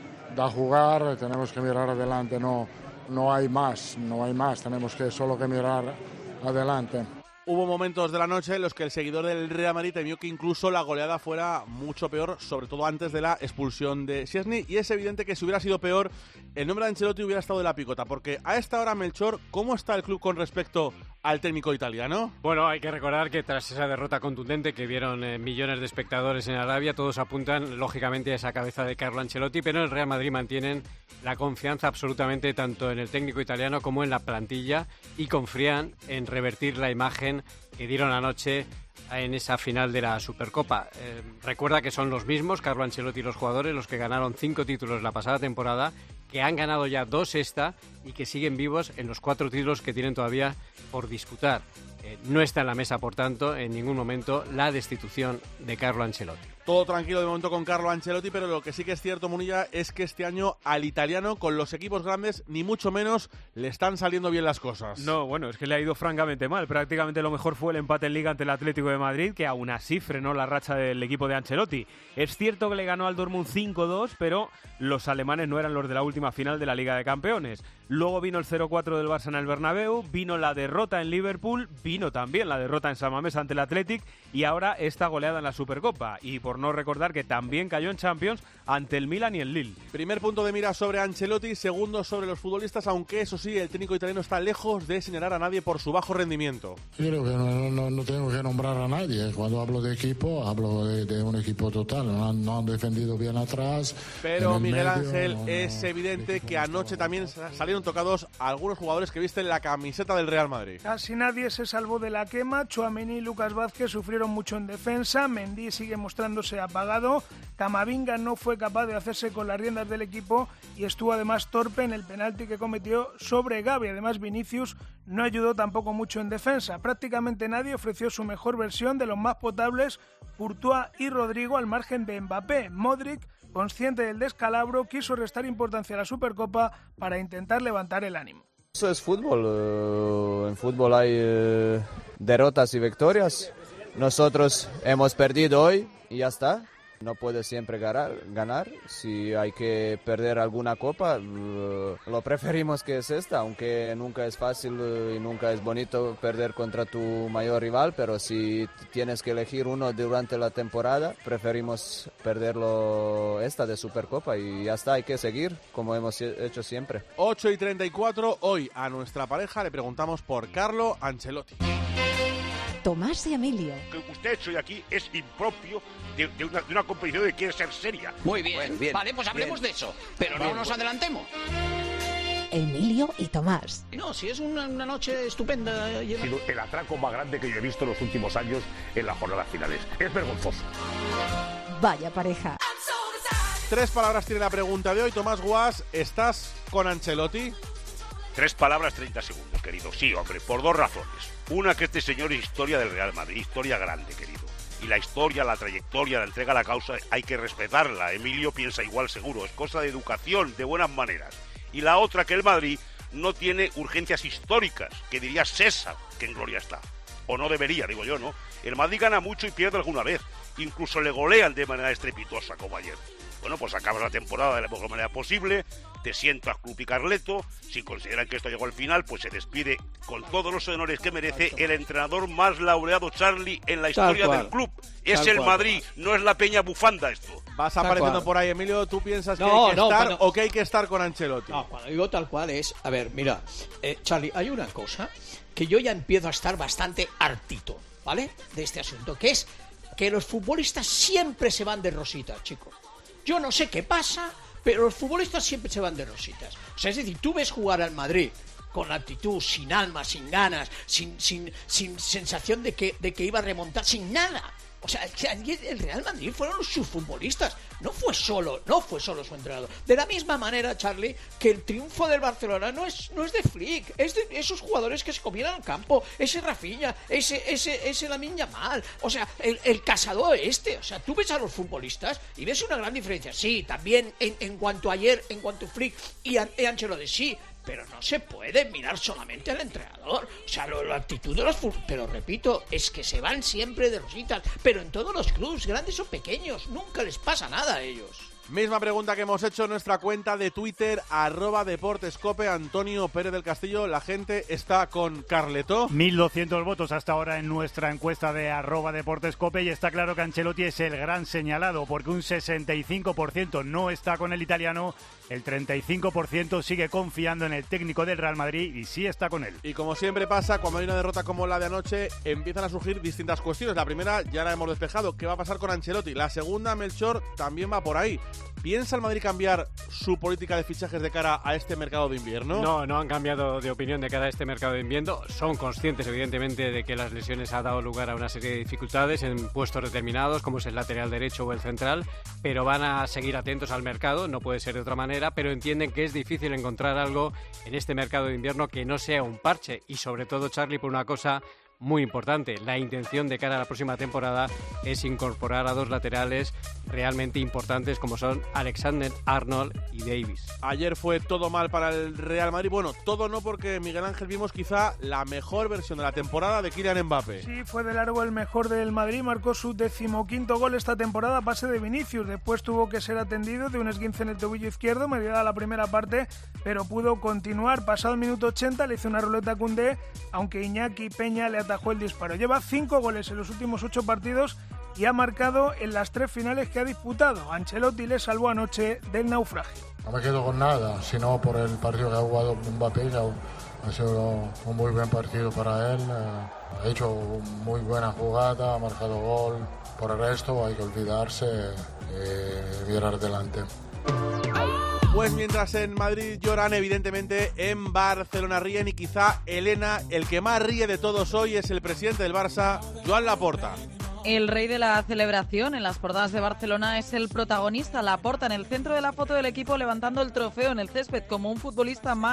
da jugar, tenemos que mirar adelante, no hay más, tenemos que solo que mirar adelante.
Hubo momentos de la noche en los que el seguidor del Real Madrid temió que incluso la goleada fuera mucho peor, sobre todo antes de la expulsión de Szczęsny, y es evidente que si hubiera sido peor, el nombre de Ancelotti hubiera estado de la picota, porque a esta hora, Melchor, ¿cómo está el club con respecto al técnico italiano?
Bueno, hay que recordar que tras esa derrota contundente que vieron millones de espectadores en Arabia, todos apuntan lógicamente a esa cabeza de Carlo Ancelotti, pero en el Real Madrid mantienen la confianza absolutamente tanto en el técnico italiano como en la plantilla y confían en revertir la imagen que dieron anoche en esa final de la Supercopa. Recuerda que son los mismos, Carlo Ancelotti y los jugadores, los que ganaron 5 títulos la pasada temporada, que han ganado ya 2 esta y que siguen vivos en los 4 títulos que tienen todavía por disputar. No está en la mesa, por tanto, en ningún momento la destitución de Carlo Ancelotti.
Todo tranquilo de momento con Carlo Ancelotti, pero lo que sí que es cierto, Munilla, es que este año al italiano, con los equipos grandes, ni mucho menos le están saliendo bien las cosas.
No, bueno, es que le ha ido francamente mal. Prácticamente lo mejor fue el empate en Liga ante el Atlético de Madrid, que aún así frenó la racha del equipo de Ancelotti. Es cierto que le ganó al Dortmund 5-2, pero los alemanes no eran los de la última final de la Liga de Campeones. Luego vino el 0-4 del Barça en el Bernabéu, vino la derrota en Liverpool, vino también la derrota en San Mamés ante el Athletic y ahora esta goleada en la Supercopa. Y por no recordar que también cayó en Champions ante el Milan y el Lille.
Primer punto de mira sobre Ancelotti, segundo sobre los futbolistas, aunque eso sí, el técnico italiano está lejos de señalar a nadie por su bajo rendimiento.
Yo creo que no tengo que nombrar a nadie. Cuando hablo de equipo, hablo de un equipo total. No han defendido bien atrás.
Pero Miguel Ángel, es evidente que anoche también salieron tocados algunos jugadores que visten la camiseta del Real Madrid.
Casi nadie se salvó de la quema. Tchouaméni y Lucas Vázquez sufrieron mucho en defensa. Mendy sigue mostrándose apagado. Camavinga no fue capaz de hacerse con las riendas del equipo y estuvo además torpe en el penalti que cometió sobre Gavi. Además, Vinicius no ayudó tampoco mucho en defensa. Prácticamente nadie ofreció su mejor versión, de los más potables, Courtois y Rodrigo, al margen de Mbappé. Modric, consciente del descalabro, quiso restar importancia a la Supercopa para intentar levantar el ánimo.
Eso es fútbol. En fútbol hay derrotas y victorias. Nosotros hemos perdido hoy y ya está. No puedes siempre ganar. Si hay que perder alguna copa, lo preferimos que es esta, aunque nunca es fácil y nunca es bonito perder contra tu mayor rival, pero si tienes que elegir uno durante la temporada, preferimos perderlo esta de Supercopa y ya está, hay que seguir como hemos hecho siempre.
8:34, hoy a nuestra pareja le preguntamos por Carlo Ancelotti.
Tomás y Emilio.
Que usted hecho aquí es impropio de una competición que quiere ser seria.
Muy bien, vale, pues hablemos de eso, pero no nos adelantemos.
Emilio y Tomás.
No, si es una noche estupenda.
Ha sido el atraco más grande que yo he visto en los últimos años en las jornadas finales. Es vergonzoso.
Vaya pareja.
3 palabras tiene la pregunta de hoy. Tomás Guas, ¿estás con Ancelotti?
3 palabras, 30 segundos, querido. Sí, hombre, por 2 razones. Una, que este señor es historia del Real Madrid, historia grande, querido. Y la historia, la trayectoria, la entrega a la causa, hay que respetarla. Emilio piensa igual seguro, es cosa de educación, de buenas maneras. Y la otra, que el Madrid no tiene urgencias históricas, que diría César, que en gloria está. O no debería, digo yo, ¿no? El Madrid gana mucho y pierde alguna vez. Incluso le golean de manera estrepitosa, como ayer. Bueno, pues acabas la temporada de la mejor manera posible, te sientas Club y Carleto. Si consideran que esto llegó al final, pues se despide con todos los honores que merece el entrenador más laureado, Charlie, en la historia del club. Es el Madrid, no es la Peña Bufanda esto.
Vas apareciendo por ahí, Emilio. ¿Tú piensas que hay que estar o que hay que estar con Ancelotti?
No, cuando digo tal cual es... A ver, mira, Charlie, hay una cosa que yo ya empiezo a estar bastante hartito, ¿vale? De este asunto, que es que los futbolistas siempre se van de rositas, chicos. Yo no sé qué pasa, pero los futbolistas siempre se van de rositas. O sea, es decir, tú ves jugar al Madrid con actitud, sin alma, sin ganas, sin sensación de que iba a remontar, sin nada. O sea, el Real Madrid fueron sus futbolistas, no fue solo su entrenador. De la misma manera, Charlie, que el triunfo del Barcelona no es de Flick, es de esos jugadores que se comieron al campo, ese Rafinha, ese Lamine Yamal, o sea, el Casado o sea, tú ves a los futbolistas y ves una gran diferencia. Sí, también en cuanto a Flick y Ancelotti, sí. Pero no se puede mirar solamente al entrenador. O sea, la actitud de los futbolistas. Pero repito, es que se van siempre de rositas. Pero en todos los clubes, grandes o pequeños, nunca les pasa nada a ellos.
Misma pregunta que hemos hecho en nuestra cuenta de Twitter, @deportescope. Antonio Pérez del Castillo, la gente está con Carleto.
1.200 votos hasta ahora en nuestra encuesta de @deportescope y está claro que Ancelotti es el gran señalado porque un 65% no está con el italiano, el 35% sigue confiando en el técnico del Real Madrid y sí está con él.
Y como siempre pasa, cuando hay una derrota como la de anoche, empiezan a surgir distintas cuestiones. La primera ya la hemos despejado, ¿qué va a pasar con Ancelotti? La segunda, Melchor, también va por ahí. ¿Piensa el Madrid cambiar su política de fichajes de cara a este mercado de invierno?
No han cambiado de opinión de cara a este mercado de invierno. Son conscientes, evidentemente, de que las lesiones han dado lugar a una serie de dificultades en puestos determinados, como es el lateral derecho o el central, pero van a seguir atentos al mercado, no puede ser de otra manera, pero entienden que es difícil encontrar algo en este mercado de invierno que no sea un parche. Y sobre todo, Charlie, por una cosa muy importante, la intención de cara a la próxima temporada es incorporar a 2 laterales realmente importantes como son Alexander-Arnold y Davis.
Ayer fue todo mal para el Real Madrid. Bueno, todo no, porque Miguel Ángel vimos quizá la mejor versión de la temporada de Kylian Mbappé.
Sí, fue de largo el mejor del Madrid, marcó su 15º gol esta temporada a pase de Vinicius. Después tuvo que ser atendido de un esguince en el tobillo izquierdo mediada la primera parte, pero pudo continuar. Pasado el minuto 80 le hizo una ruleta a Koundé, aunque Iñaki Peña le atajó el disparo. Lleva 5 goles en los últimos 8 partidos y ha marcado en las 3 finales que ha disputado. Ancelotti le salvó anoche del naufragio.
No me quedo con nada, sino por el partido que ha jugado Mbappé. Ha sido un muy buen partido para él. Ha hecho muy buena jugada, ha marcado gol. Por el resto hay que olvidarse y mirar adelante.
Pues mientras en Madrid lloran, evidentemente en Barcelona ríen, y quizá, Elena, el que más ríe de todos hoy es el presidente del Barça, Joan Laporta.
El rey de la celebración en las portadas de Barcelona es el protagonista, Laporta, en el centro de la foto del equipo levantando el trofeo en el césped como un futbolista más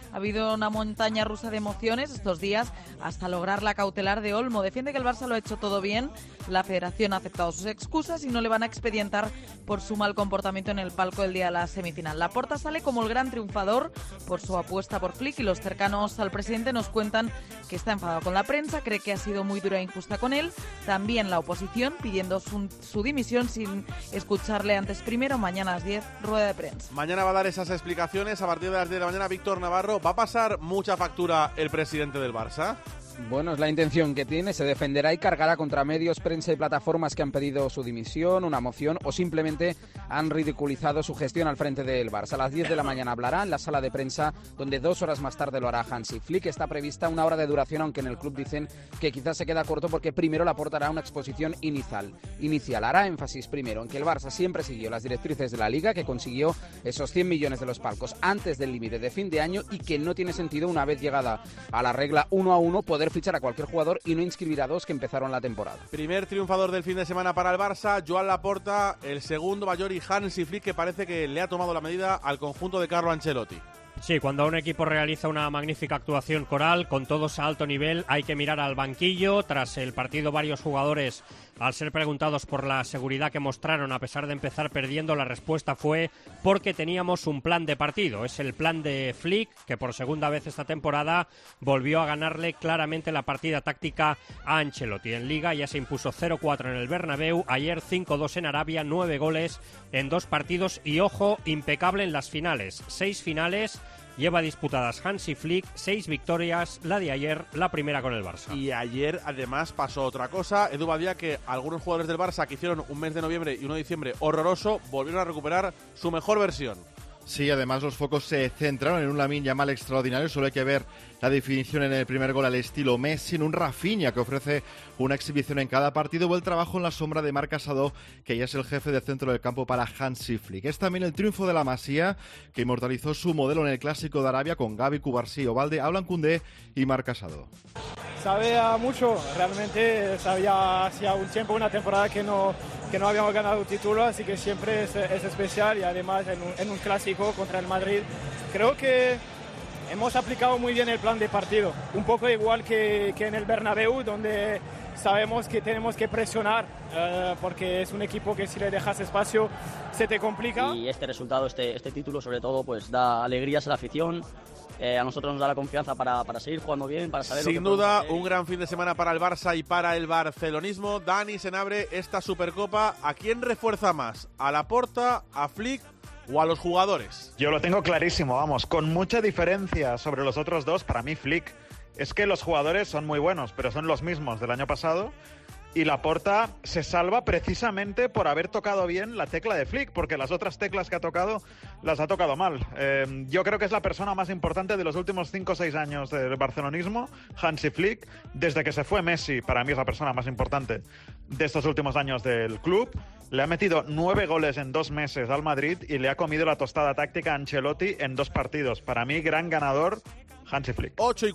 Ha habido una montaña rusa de emociones estos días hasta lograr la cautelar de Olmo. Defiende que el Barça lo ha hecho todo bien, la Federación ha aceptado sus excusas y no le van a expedientar por su mal comportamiento en el palco del día de la semifinal. Laporta sale como el gran triunfador por su apuesta por Flick y los cercanos al presidente nos cuentan que está enfadado con la prensa, cree que ha sido muy dura e injusta con él. También la oposición pidiendo su dimisión sin escucharle antes primero. Mañana a las 10, rueda de prensa.
Mañana va a dar esas explicaciones a partir de las 10 de la mañana. Víctor Navarro, ¿va a pasar mucha factura el presidente del Barça?
Bueno, es la intención que tiene, se defenderá y cargará contra medios, prensa y plataformas que han pedido su dimisión, una moción o simplemente han ridiculizado su gestión al frente del Barça. A las 10 de la mañana hablará en la sala de prensa, donde 2 horas más tarde lo hará Hansi Flick. Está prevista 1 hora de duración, aunque en el club dicen que quizás se queda corto porque primero le aportará una exposición inicial. Hará énfasis primero en que el Barça siempre siguió las directrices de la Liga, que consiguió esos 100 millones de los palcos antes del límite de fin de año y que no tiene sentido, una vez llegada a la regla 1 a 1, poder fichar a cualquier jugador y no inscribir a 2 que empezaron la temporada.
Primer triunfador del fin de semana para el Barça, Joan Laporta, el segundo mayor y Hansi Flick, que parece que le ha tomado la medida al conjunto de Carlo Ancelotti.
Sí, cuando un equipo realiza una magnífica actuación coral, con todos a alto nivel, hay que mirar al banquillo. Tras el partido, varios jugadores, al ser preguntados por la seguridad que mostraron a pesar de empezar perdiendo, la respuesta fue porque teníamos un plan de partido. Es el plan de Flick, que por segunda vez esta temporada volvió a ganarle claramente la partida táctica a Ancelotti. En Liga ya se impuso 0-4 en el Bernabéu, ayer 5-2 en Arabia, 9 goles en 2 partidos y, ojo, impecable en las finales. 6 finales lleva disputadas Hansi Flick, 6 victorias, la de ayer, la primera con el Barça.
Y ayer además pasó otra cosa. Edu Badía, que algunos jugadores del Barça que hicieron un mes de noviembre y 1 de diciembre horroroso, volvieron a recuperar su mejor versión.
Sí, además los focos se centraron en un Lamine Yamal extraordinario. Solo hay que ver la definición en el primer gol al estilo Messi, en un Rafinha que ofrece una exhibición en cada partido, o el trabajo en la sombra de Marc Casado, que ya es el jefe de centro del campo para Hansi Flick. Es también el triunfo de la Masía, que inmortalizó su modelo en el Clásico de Arabia con Gavi, Cubarsí, Ovalde, Hablan Koundé y Marc Casado.
Sabe a mucho, realmente sabía hacía un tiempo, una temporada que no habíamos ganado un título, así que siempre es especial, y además en un clásico contra el Madrid. Creo que hemos aplicado muy bien el plan de partido, un poco igual que en el Bernabéu, donde sabemos que tenemos que presionar, porque es un equipo que si le dejas espacio se te complica.
Y este resultado, este título sobre todo, pues da alegrías a la afición. A nosotros nos da la confianza para seguir jugando bien, para saber.
Sin duda, un gran fin de semana para el Barça y para el barcelonismo. Dani Senabre, esta Supercopa, ¿a quién refuerza más? ¿A Laporta, a Flick o a los jugadores?
Yo lo tengo clarísimo, vamos, con mucha diferencia sobre los otros dos. Para mí, Flick. Es que los jugadores son muy buenos, pero son los mismos del año pasado. Y Laporta se salva precisamente por haber tocado bien la tecla de Flick, porque las otras teclas que ha tocado las ha tocado mal. Yo creo que es la persona más importante de los últimos 5 o 6 años del barcelonismo, Hansi Flick. Desde que se fue Messi, para mí es la persona más importante de estos últimos años del club. Le ha metido 9 goles en 2 meses al Madrid y le ha comido la tostada táctica a Ancelotti en 2 partidos. Para mí, gran ganador, Hansi Flick.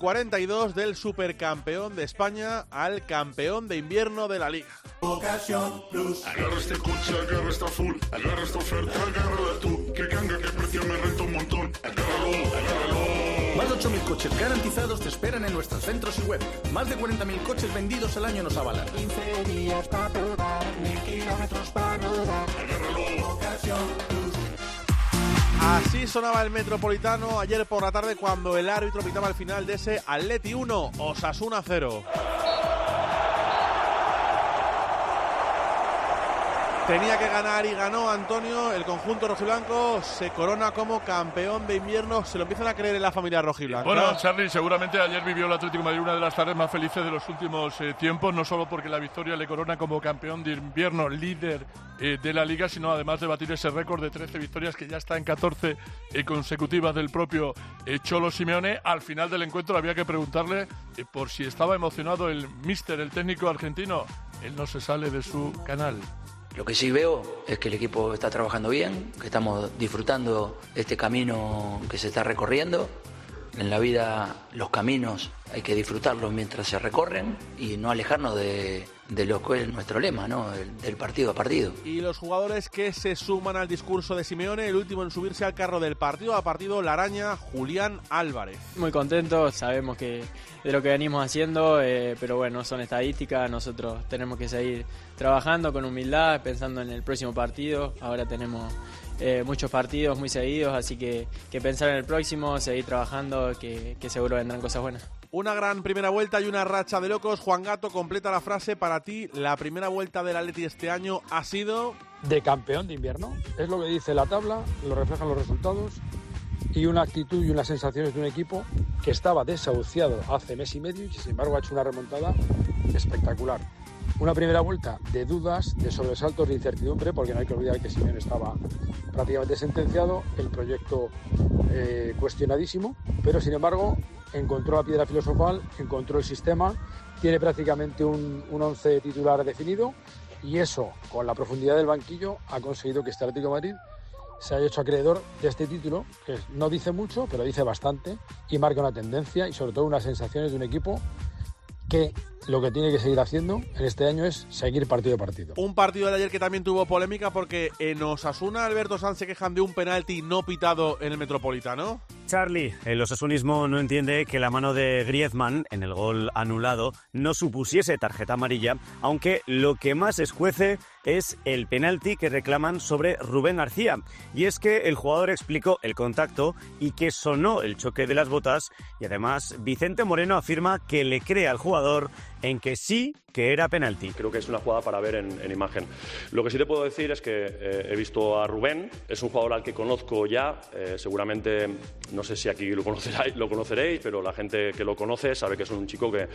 8:42 del supercampeón de España al campeón de invierno de la Liga.
Ocasión Plus. Agarra este coche, agarra esta full, agarra esta oferta, agárrala tú. Que canga, que precio me renta un montón. Agárralo.
Más de 8.000 coches garantizados te esperan en nuestros centros y web. Más de 40.000 coches vendidos al año nos avalan.
15 días para probar, 1000 kilómetros para rodar. Agárralo. Ocasión Plus.
Así sonaba el Metropolitano ayer por la tarde cuando el árbitro pitaba el final de ese Atleti 1, Osasuna 0. Tenía que ganar y ganó Antonio. El conjunto rojiblanco se corona como campeón de invierno. Se lo empiezan a creer en la familia rojiblanca.
Bueno, Charly, seguramente ayer vivió el Atlético de Madrid una de las tardes más felices de los últimos tiempos, no solo porque la victoria le corona como campeón de invierno, líder de la Liga, sino además de batir ese récord de 13 victorias que ya está en 14 consecutivas del propio Cholo Simeone. Al final del encuentro había que preguntarle por si estaba emocionado el míster, el técnico argentino. Él no se sale de su canal.
Lo que sí veo es que el equipo está trabajando bien, que estamos disfrutando este camino que se está recorriendo En la vida los caminos hay que disfrutarlos mientras se recorren y no alejarnos de lo que es nuestro lema, ¿no? Del partido a partido.
Y los jugadores que se suman al discurso de Simeone, el último en subirse al carro del partido a partido, la araña, Julián Álvarez.
Muy contentos, sabemos que de lo que venimos haciendo, pero bueno, son estadísticas, nosotros tenemos que seguir trabajando con humildad, pensando en el próximo partido. Ahora tenemos muchos partidos muy seguidos, así que pensar en el próximo, seguir trabajando, que seguro vendrán cosas buenas.
Una gran primera vuelta y una racha de locos. Juan Gato, completa la frase. Para ti, la primera vuelta del Atleti este año ha sido...
de campeón de invierno. Es lo que dice la tabla, lo reflejan los resultados y una actitud y unas sensaciones de un equipo que estaba desahuciado hace mes y medio y sin embargo ha hecho una remontada espectacular. Una primera vuelta de dudas, de sobresaltos, de incertidumbre, porque no hay que olvidar que Simeone estaba prácticamente sentenciado, el proyecto cuestionadísimo, pero sin embargo encontró la piedra filosofal, encontró el sistema, tiene prácticamente un once titular definido y eso, con la profundidad del banquillo, ha conseguido que este Atlético de Madrid se haya hecho acreedor de este título, que no dice mucho, pero dice bastante y marca una tendencia y sobre todo unas sensaciones de un equipo que lo que tiene que seguir haciendo en este año es seguir partido a partido.
Un partido de ayer que también tuvo polémica porque en Osasuna, Alberto Sanz, se quejan de un penalti no pitado en el Metropolitano.
Charlie, el osasunismo no entiende que la mano de Griezmann en el gol anulado no supusiese tarjeta amarilla, aunque lo que más escuece es el penalti que reclaman sobre Rubén García. Y es que el jugador explicó el contacto y que sonó el choque de las botas y además Vicente Moreno afirma que le cree al jugador en que sí que era penalti.
Creo que es una jugada para ver en imagen. Lo que sí te puedo decir es que he visto a Rubén, es un jugador al que conozco ya, seguramente, no sé si aquí lo conoceréis, pero la gente que lo conoce sabe que es un chico que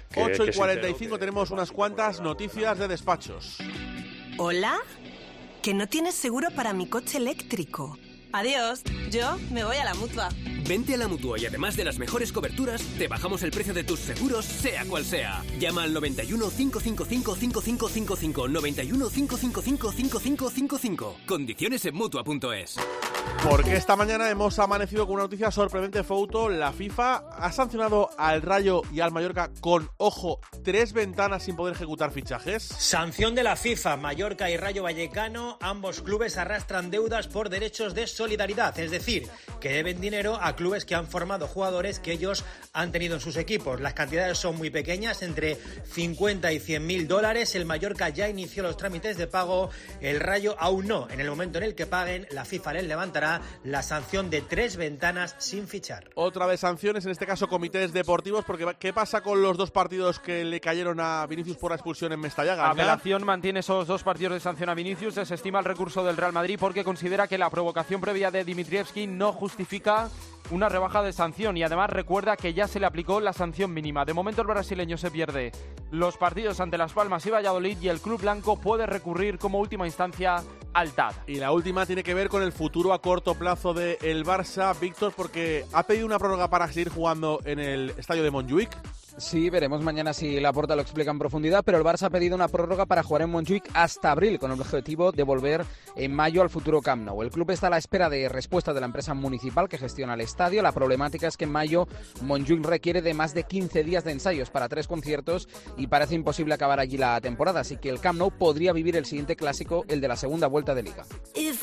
8:45 tenemos unas cuantas noticias de despachos.
¿Hola? ¿Que no tienes seguro para mi coche eléctrico? Adiós, yo me voy a la Mutua.
Vente a la Mutua y además de las mejores coberturas, te bajamos el precio de tus seguros, sea cual sea. Llama al 91 555 5555, 91 555 5555. Condiciones en Mutua.es.
Porque esta mañana hemos amanecido con una noticia sorprendente, Fouto. La FIFA ha sancionado al Rayo y al Mallorca con, ojo, 3 ventanas sin poder ejecutar fichajes.
Sanción de la FIFA. Mallorca y Rayo Vallecano, ambos clubes arrastran deudas por derechos de solidaridad, es decir, que deben dinero a clubes que han formado jugadores que ellos han tenido en sus equipos. Las cantidades son muy pequeñas, entre 50 y 100.000 dólares. El Mallorca ya inició los trámites de pago, el Rayo aún no. En el momento en el que paguen, la FIFA les levantará la sanción de 3 ventanas sin fichar.
Otra vez sanciones, en este caso comités deportivos, porque ¿qué pasa con los 2 partidos que le cayeron a Vinicius por la expulsión en Mestalla?
Apelación mantiene esos 2 partidos de sanción a Vinicius. Desestima el recurso del Real Madrid porque considera que la provocación previa de Dimitrievski no justifica una rebaja de sanción y además recuerda que ya se le aplicó la sanción mínima. De momento el brasileño se pierde los partidos ante Las Palmas y Valladolid y el club blanco puede recurrir como última instancia al TAD.
Y la última tiene que ver con el futuro a corto plazo del Barça, Víctor, porque ha pedido una prórroga para seguir jugando en el estadio de Montjuic.
Sí, veremos mañana si Laporta lo explica en profundidad, pero el Barça ha pedido una prórroga para jugar en Montjuic hasta abril, con el objetivo de volver en mayo al futuro Camp Nou. El club está a la espera de respuesta de la empresa municipal que gestiona el estadio. La problemática es que en mayo Montjuic requiere de más de 15 días de ensayos para 3 conciertos y parece imposible acabar allí la temporada, así que el Camp Nou podría vivir el siguiente clásico, el de la segunda vuelta de Liga.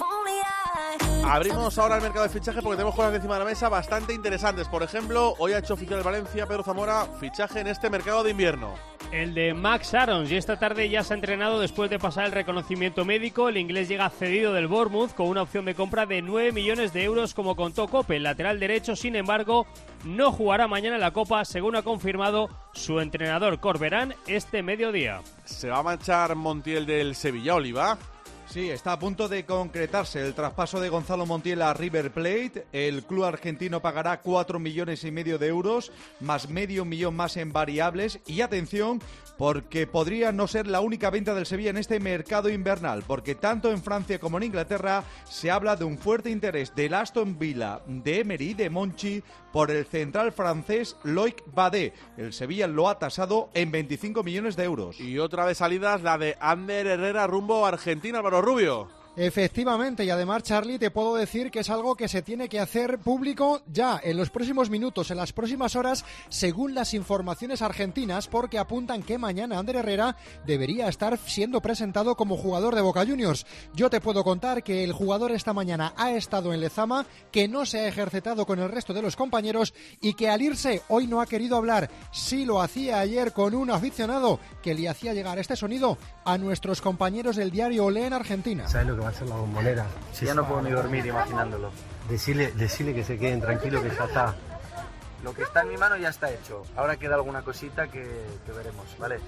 Abrimos ahora el mercado de fichaje porque tenemos cosas encima de la mesa bastante interesantes. Por ejemplo, hoy ha hecho oficial el Valencia, Pedro Zamora, fichaje en este mercado de invierno.
El de Max Aarons, y esta tarde ya se ha entrenado después de pasar el reconocimiento médico. El inglés llega cedido del Bournemouth con una opción de compra de 9 millones de euros, como contó COPE. El lateral derecho, sin embargo, no jugará mañana en la Copa, según ha confirmado su entrenador Corberán este mediodía.
Se va a marchar Montiel del Sevilla, Oliva.
Sí, está a punto de concretarse el traspaso de Gonzalo Montiel a River Plate. El club argentino pagará 4,5 millones de euros, más medio millón más en variables. Y atención, porque podría no ser la única venta del Sevilla en este mercado invernal, porque tanto en Francia como en Inglaterra se habla de un fuerte interés del Aston Villa, de Emery y de Monchi por el central francés Loic Badé. El Sevilla lo ha tasado en 25 millones de euros.
Y otra vez salidas, la de Ander Herrera rumbo a Argentina, Álvaro Rubio.
Efectivamente, y además, Charlie, te puedo decir que es algo que se tiene que hacer público ya, en los próximos minutos, en las próximas horas, según las informaciones argentinas, porque apuntan que mañana Ander Herrera debería estar siendo presentado como jugador de Boca Juniors. Yo te puedo contar que el jugador esta mañana ha estado en Lezama, que no se ha ejercitado con el resto de los compañeros y que al irse hoy no ha querido hablar. Sí lo hacía ayer con un aficionado que le hacía llegar este sonido a nuestros compañeros del diario Olé en Argentina.
¿Sabes lo que va a ser la Bombonera? Sí, ya no puedo ni dormir imaginándolo. Decirle que se queden tranquilos, que ya está. Lo que está en mi mano ya está hecho. Ahora queda alguna cosita que veremos, ¿vale?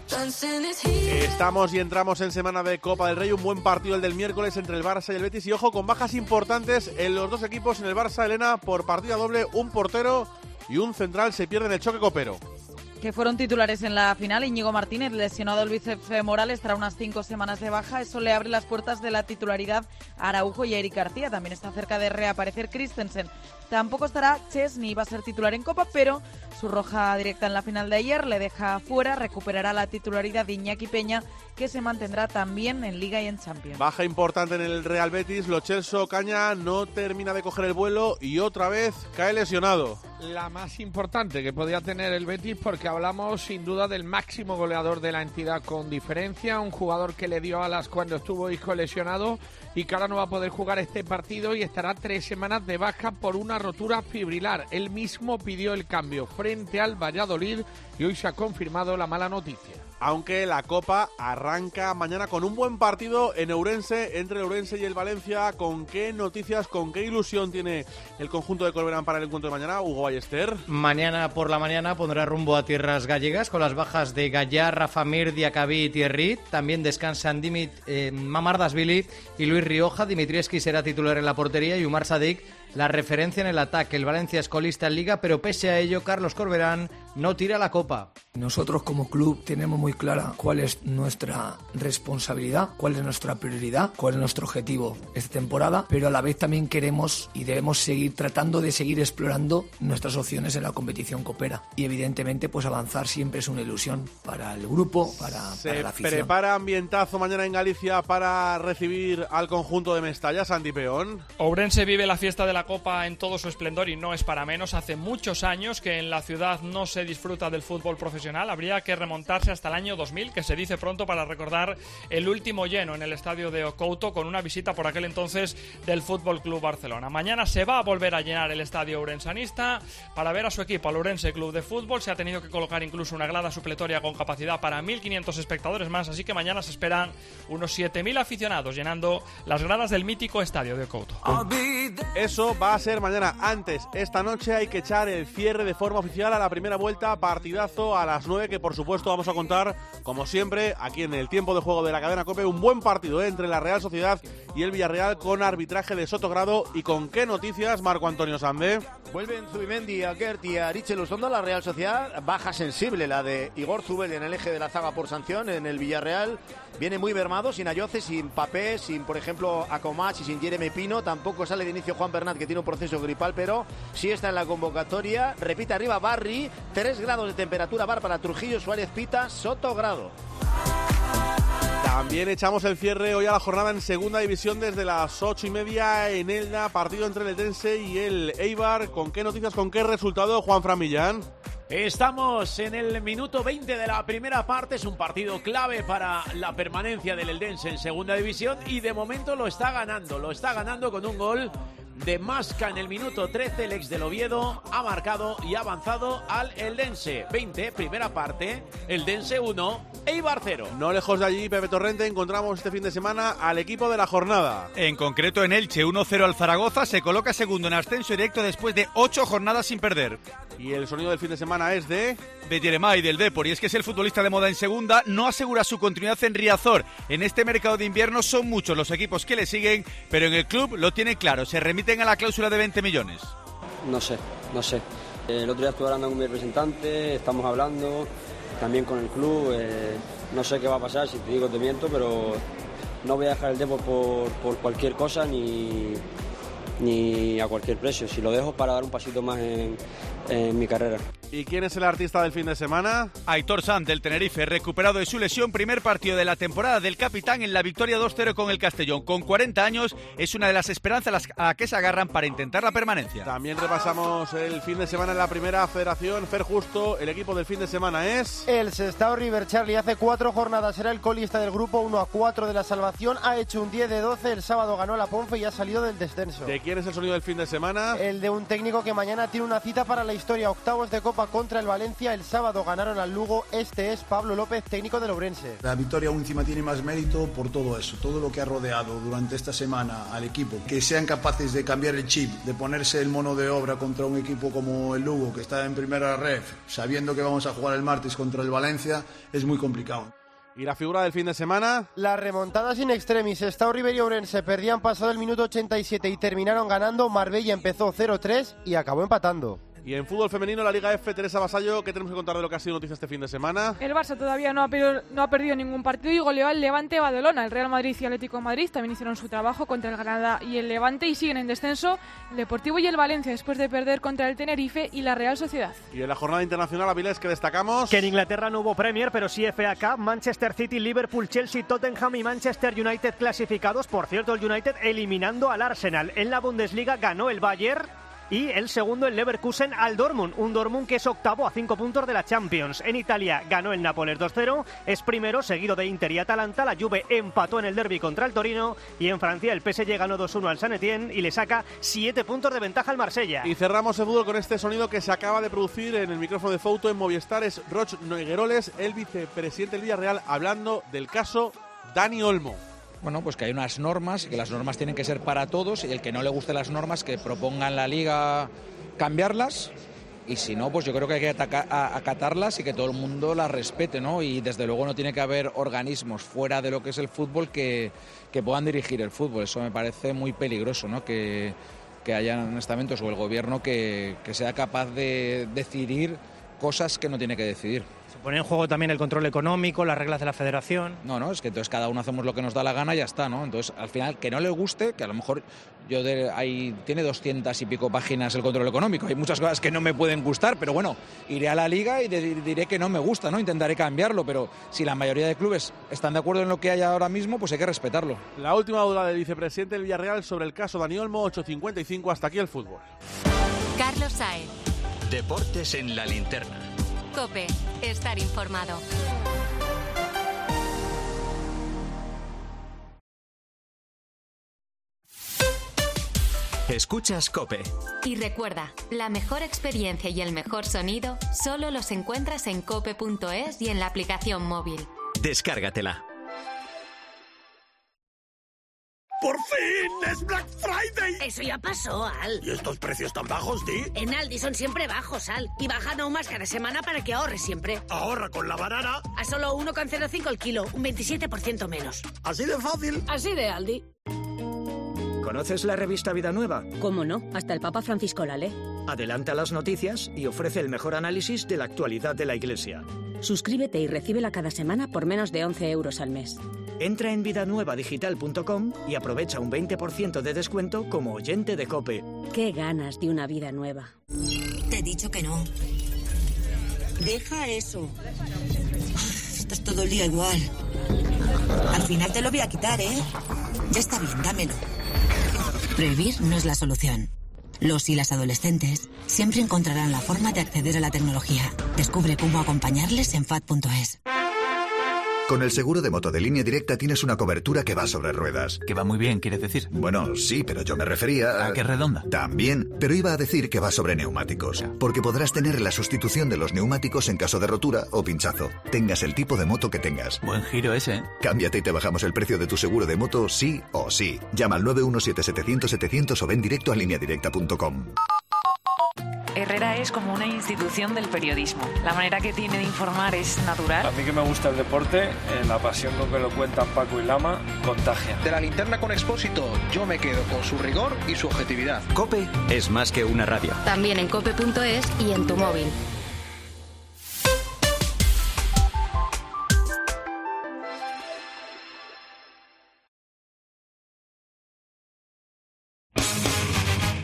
Estamos y entramos en semana de Copa del Rey. Un buen partido el del miércoles entre el Barça y el Betis. Y ojo, con bajas importantes en los dos equipos. En el Barça, Elena, por partida doble, un portero y un central se pierden el choque copero.
Que fueron titulares en la final. Íñigo Martínez, lesionado el bíceps femoral, estará unas 5 semanas de baja. Eso le abre las puertas de la titularidad a Araujo y a Eric García. También está cerca de reaparecer Christensen. Tampoco estará Chesney, va a ser titular en Copa, pero su roja directa en la final de ayer le deja fuera. Recuperará la titularidad de Iñaki Peña, que se mantendrá también en Liga y en Champions.
Baja importante en el Real Betis. Lo Celso Caña no termina de coger el vuelo y otra vez cae lesionado.
La más importante que podía tener el Betis, porque hablamos sin duda del máximo goleador de la entidad con diferencia, un jugador que le dio alas cuando estuvo Isco lesionado y que ahora no va a poder jugar este partido y estará 3 semanas de baja por una rotura fibrilar. Él mismo pidió el cambio frente al Valladolid y hoy se ha confirmado la mala noticia.
Aunque la Copa arranca mañana con un buen partido en Ourense, entre el Ourense y el Valencia. ¿Con qué noticias, con qué ilusión tiene el conjunto de Corberán para el encuentro de mañana, Hugo Ballester?
Mañana por la mañana pondrá rumbo a tierras gallegas con las bajas de Gallá, Rafa Mir, Diacabí y Thierry. También descansan Mamardashvili y Luis Rioja. Dimitrievski será titular en la portería y Umar Sadik la referencia en el ataque. El Valencia es colista en Liga, pero pese a ello, Carlos Corberán no tira la Copa.
Nosotros como club tenemos muy clara cuál es nuestra responsabilidad, cuál es nuestra prioridad, cuál es nuestro objetivo esta temporada, pero a la vez también queremos y debemos seguir tratando de seguir explorando nuestras opciones en la competición copera. Y evidentemente pues avanzar siempre es una ilusión para el grupo, para la afición.
Se prepara ambientazo mañana en Galicia para recibir al conjunto de Mestalla, Santi Peón.
Ourense vive la fiesta de la Copa en todo su esplendor y no es para menos. Hace muchos años que en la ciudad no se disfruta del fútbol profesional. Habría que remontarse hasta el año 2000, que se dice pronto, para recordar el último lleno en el estadio de Ocouto, con una visita por aquel entonces del Fútbol Club Barcelona. Mañana se va a volver a llenar el estadio ourensanista para ver a su equipo, al Ourense Club de Fútbol. Se ha tenido que colocar incluso una grada supletoria con capacidad para 1.500 espectadores más, así que mañana se esperan unos 7.000 aficionados llenando las gradas del mítico estadio de Ocouto.
Eso va a ser mañana. Antes, esta noche hay que echar el cierre de forma oficial a la primera vuelta. Partidazo a las 9, que por supuesto vamos a contar, como siempre, aquí en el tiempo de juego de la cadena COPE. Un buen partido entre la Real Sociedad y el Villarreal, con arbitraje de Sotogrado. ¿Y con qué noticias, Marco Antonio Sande?
Vuelven Zubimendi, Alkert y Arichel Usondo a la Real Sociedad. Baja sensible la de Igor Zubel en el eje de la zaga por sanción. En el Villarreal viene muy mermado, sin Ayoce, sin Papé, sin, por ejemplo, Acomach y sin Jeremy Pino. Tampoco sale de inicio Juan Bernat, que tiene un proceso gripal, pero sí está en la convocatoria. Repite arriba Barry, 3 grados de temperatura, bar para Trujillo, Suárez Pita, Sotogrado.
También echamos el cierre hoy a la jornada en segunda división desde las 8:30 en Elda, partido entre el Eldense y el Eibar. ¿Con qué noticias, con qué resultado, Juanfran Millán?
Estamos en el minuto 20 de la primera parte. Es un partido clave para la permanencia del Eldense en segunda división y de momento lo está ganando con un gol de Masca en el minuto 13. El ex del Oviedo ha marcado y ha avanzado al Eldense. 20, primera parte, Eldense 1, Eibar 0.
No lejos de allí, Pepe Torrente, encontramos este fin de semana al equipo de la jornada.
En concreto en Elche, 1-0 al Zaragoza, se coloca segundo en ascenso directo después de 8 jornadas sin perder.
Y el sonido del fin de semana es de
Jeremai, del Depor, y es que es el futbolista de moda en segunda, no asegura su continuidad en Riazor. En este mercado de invierno son muchos los equipos que le siguen, pero en el club lo tienen claro, se remiten a la cláusula de 20 millones.
No sé. El otro día estuve hablando con mi representante, estamos hablando también con el club, no sé qué va a pasar, si te digo te miento, pero no voy a dejar el Depor por cualquier cosa ni a cualquier precio. Si lo dejo para dar un pasito más en mi carrera.
¿Y quién es el artista del fin de semana?
Aitor Sanz, del Tenerife, recuperado de su lesión, primer partido de la temporada del capitán en la victoria 2-0 con el Castellón. Con 40 años es una de las esperanzas a las que se agarran para intentar la permanencia.
También repasamos el fin de semana en la primera federación. Fer Justo, el equipo del fin de semana es...
El Sestao River Charlie. Hace 4 jornadas era el colista del grupo, 1-4 de la salvación. Ha hecho un 10 de 12. El sábado ganó la Ponfe y ha salido del descenso.
¿De quién es el sonido del fin de semana?
El de un técnico que mañana tiene una cita para la historia. Octavos de Copa contra el Valencia. El sábado ganaron al Lugo. Este es Pablo López, técnico del Ourense.
La victoria aún encima tiene más mérito por todo eso, todo lo que ha rodeado durante esta semana al equipo. Que sean capaces de cambiar el chip, de ponerse el mono de obra contra un equipo como el Lugo, que está en primera ref, sabiendo que vamos a jugar el martes contra el Valencia, es muy complicado.
¿Y la figura del fin de semana?
Las remontadas in extremis. Sestao River y Ourense perdían pasado el minuto 87 y terminaron ganando. Marbella empezó 0-3 y acabó empatando.
Y en fútbol femenino, la Liga F, Teresa Vasallo, ¿qué tenemos que contar de lo que ha sido noticia este fin de semana?
El Barça todavía no ha perdido ningún partido y goleó al Levante Badalona. El Real Madrid y Atlético de Madrid también hicieron su trabajo contra el Granada y el Levante y siguen en descenso el Deportivo y el Valencia después de perder contra el Tenerife y la Real Sociedad.
Y en la jornada internacional, Avilés, que destacamos...
Que en Inglaterra no hubo Premier, pero sí FA Cup, Manchester City, Liverpool, Chelsea, Tottenham y Manchester United clasificados. Por cierto, el United eliminando al Arsenal. En la Bundesliga ganó el Bayern y el segundo el Leverkusen al Dortmund, un Dortmund que es octavo a 5 puntos de la Champions. En Italia ganó el Nápoles 2-0, es primero seguido de Inter y Atalanta. La Juve empató en el derbi contra el Torino y en Francia el PSG ganó 2-1 al Saint-Étienne y le saca 7 puntos de ventaja al Marsella.
Y cerramos el fútbol con este sonido que se acaba de producir en el micrófono de Fouto en Movistar. Es Roch Nogueroles, el vicepresidente del Villarreal, hablando del caso Dani Olmo.
Bueno, pues que hay unas normas, que las normas tienen que ser para todos, y el que no le guste las normas, que propongan la Liga cambiarlas, y si no, pues yo creo que hay que acatarlas y que todo el mundo las respete, ¿no? Y desde luego no tiene que haber organismos fuera de lo que es el fútbol que puedan dirigir el fútbol. Eso me parece muy peligroso, ¿no? Que haya estamentos o el gobierno que sea capaz de decidir cosas que no tiene que decidir.
Se pone en juego también el control económico, las reglas de la federación.
No, es que entonces cada uno hacemos lo que nos da la gana y ya está, ¿no? Entonces, al final, que no le guste, que a lo mejor tiene 200 y pico páginas el control económico, hay muchas cosas que no me pueden gustar, pero bueno, iré a la Liga y diré que no me gusta, ¿no? Intentaré cambiarlo, pero si la mayoría de clubes están de acuerdo en lo que hay ahora mismo, pues hay que respetarlo.
La última duda del vicepresidente del Villarreal sobre el caso Dani Olmo, 8:55, hasta aquí el fútbol.
Carlos Saez.
Deportes en la linterna.
COPE, estar informado.
Escuchas COPE.
Y recuerda, la mejor experiencia y el mejor sonido solo los encuentras en cope.es y en la aplicación móvil.
Descárgatela.
¡Por fin! ¡Es Black Friday!
Eso ya pasó, Al.
¿Y estos precios tan bajos, Di?
En Aldi son siempre bajos, Al. Y bajan aún más cada semana para que ahorres siempre.
Ahorra con la banana.
A solo 1,05 el kilo, un 27% menos.
¿Así de fácil?
Así de Aldi.
¿Conoces la revista Vida Nueva?
¿Cómo no? Hasta el Papa Francisco la lee.
Adelanta las noticias y ofrece el mejor análisis de la actualidad de la Iglesia.
Suscríbete y recíbela cada semana por menos de 11 euros al mes.
Entra en vidanuevadigital.com y aprovecha un 20% de descuento como oyente de COPE.
¡Qué ganas de una vida nueva!
Te he dicho que no. Deja eso. Estás todo el día igual. Al final te lo voy a quitar, ¿eh? Ya está bien, dámelo. Prohibir no es la solución. Los y las adolescentes siempre encontrarán la forma de acceder a la tecnología. Descubre cómo acompañarles en FAD.es.
Con el seguro de moto de Línea Directa tienes una cobertura que va sobre ruedas.
Que va muy bien, ¿quieres decir?
Bueno, sí, pero yo me refería
¿A qué redonda?
También, pero iba a decir que va sobre neumáticos. Porque podrás tener la sustitución de los neumáticos en caso de rotura o pinchazo. Tengas el tipo de moto que tengas.
Buen giro ese, ¿eh?
Cámbiate y te bajamos el precio de tu seguro de moto sí o sí. Llama al 917-700-700 o ven directo a lineadirecta.com.
Herrera es como una institución del periodismo. La manera que tiene de informar es natural.
A mí que me gusta el deporte, la pasión con que lo cuentan Paco y Lama, contagia.
De la linterna con Expósito, yo me quedo con su rigor y su objetividad.
COPE es más que una radio.
También en cope.es y en tu móvil.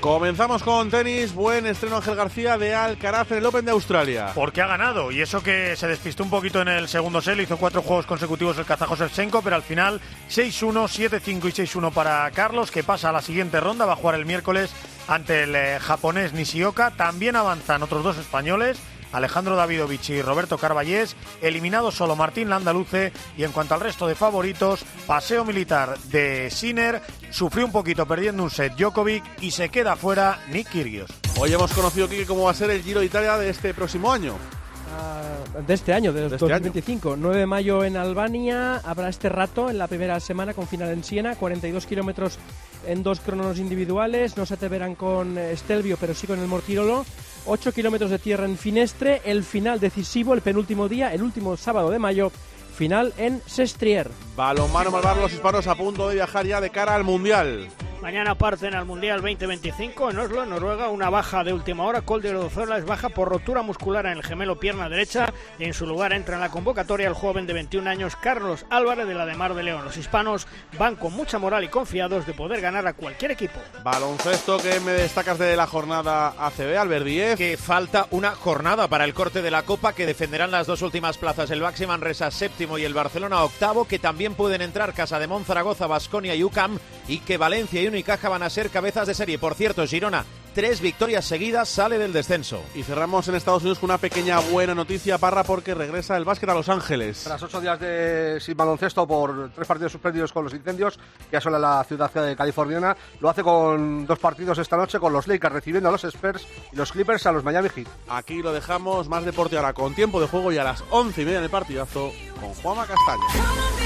Comenzamos con tenis. Buen estreno Ángel García de Alcaraz en el Open de Australia.
Porque ha ganado, y eso que se despistó un poquito en el segundo set, hizo 4 juegos consecutivos el kazajo Shevchenko, pero al final 6-1, 7-5 y 6-1 para Carlos, que pasa a la siguiente ronda, va a jugar el miércoles ante el japonés Nishioka. También avanzan otros 2 españoles, Alejandro Davidovich y Roberto Carballés, eliminado solo Martín Landaluce. Y en cuanto al resto de favoritos, paseo militar de Sinner, sufrió un poquito perdiendo un set Djokovic y se queda fuera Nick Kyrgios.
Hoy hemos conocido, Quique, cómo va a ser el Giro de Italia de este próximo año.
De este año, de 2025. 9 de mayo en Albania, habrá este rato en la primera semana con final en Siena, 42 kilómetros en 2 cronos individuales, no se atreverán con Stelvio, pero sí con el Mortirolo. 8 kilómetros de tierra en Finestre, el final decisivo, el penúltimo día, el último sábado de mayo, final en Sestriere.
Balonmano Malvar, los hispanos a punto de viajar ya de cara al Mundial.
Mañana parten al Mundial 2025 en Oslo, en Noruega. Una baja de última hora. Kolder Odozorla es baja por rotura muscular en el gemelo pierna derecha. En su lugar entra en la convocatoria el joven de 21 años Carlos Álvarez de la de Mar de León. Los hispanos van con mucha moral y confiados de poder ganar a cualquier equipo.
Baloncesto, ¿qué me destacas de la jornada ACB, Albert Díez?
Que falta una jornada para el corte de la Copa, que defenderán las 2 últimas plazas, el Baxi Manresa séptimo y el Barcelona octavo, que también pueden entrar Casademont, Zaragoza, Baskonia y UCAM, y que Valencia y Unicaja van a ser cabezas de serie. Por cierto, Girona, 3 victorias seguidas, sale del descenso.
Y cerramos en Estados Unidos con una pequeña buena noticia, Parra, porque regresa el básquet a Los Ángeles.
Tras 8 días de sin baloncesto por 3 partidos suspendidos con los incendios que asola la ciudad californiana, lo hace con 2 partidos esta noche, con los Lakers recibiendo a los Spurs y los Clippers a los Miami Heat.
Aquí lo dejamos, más deporte ahora con tiempo de juego y a las 11:30 en el partidazo con Juanma Castaño.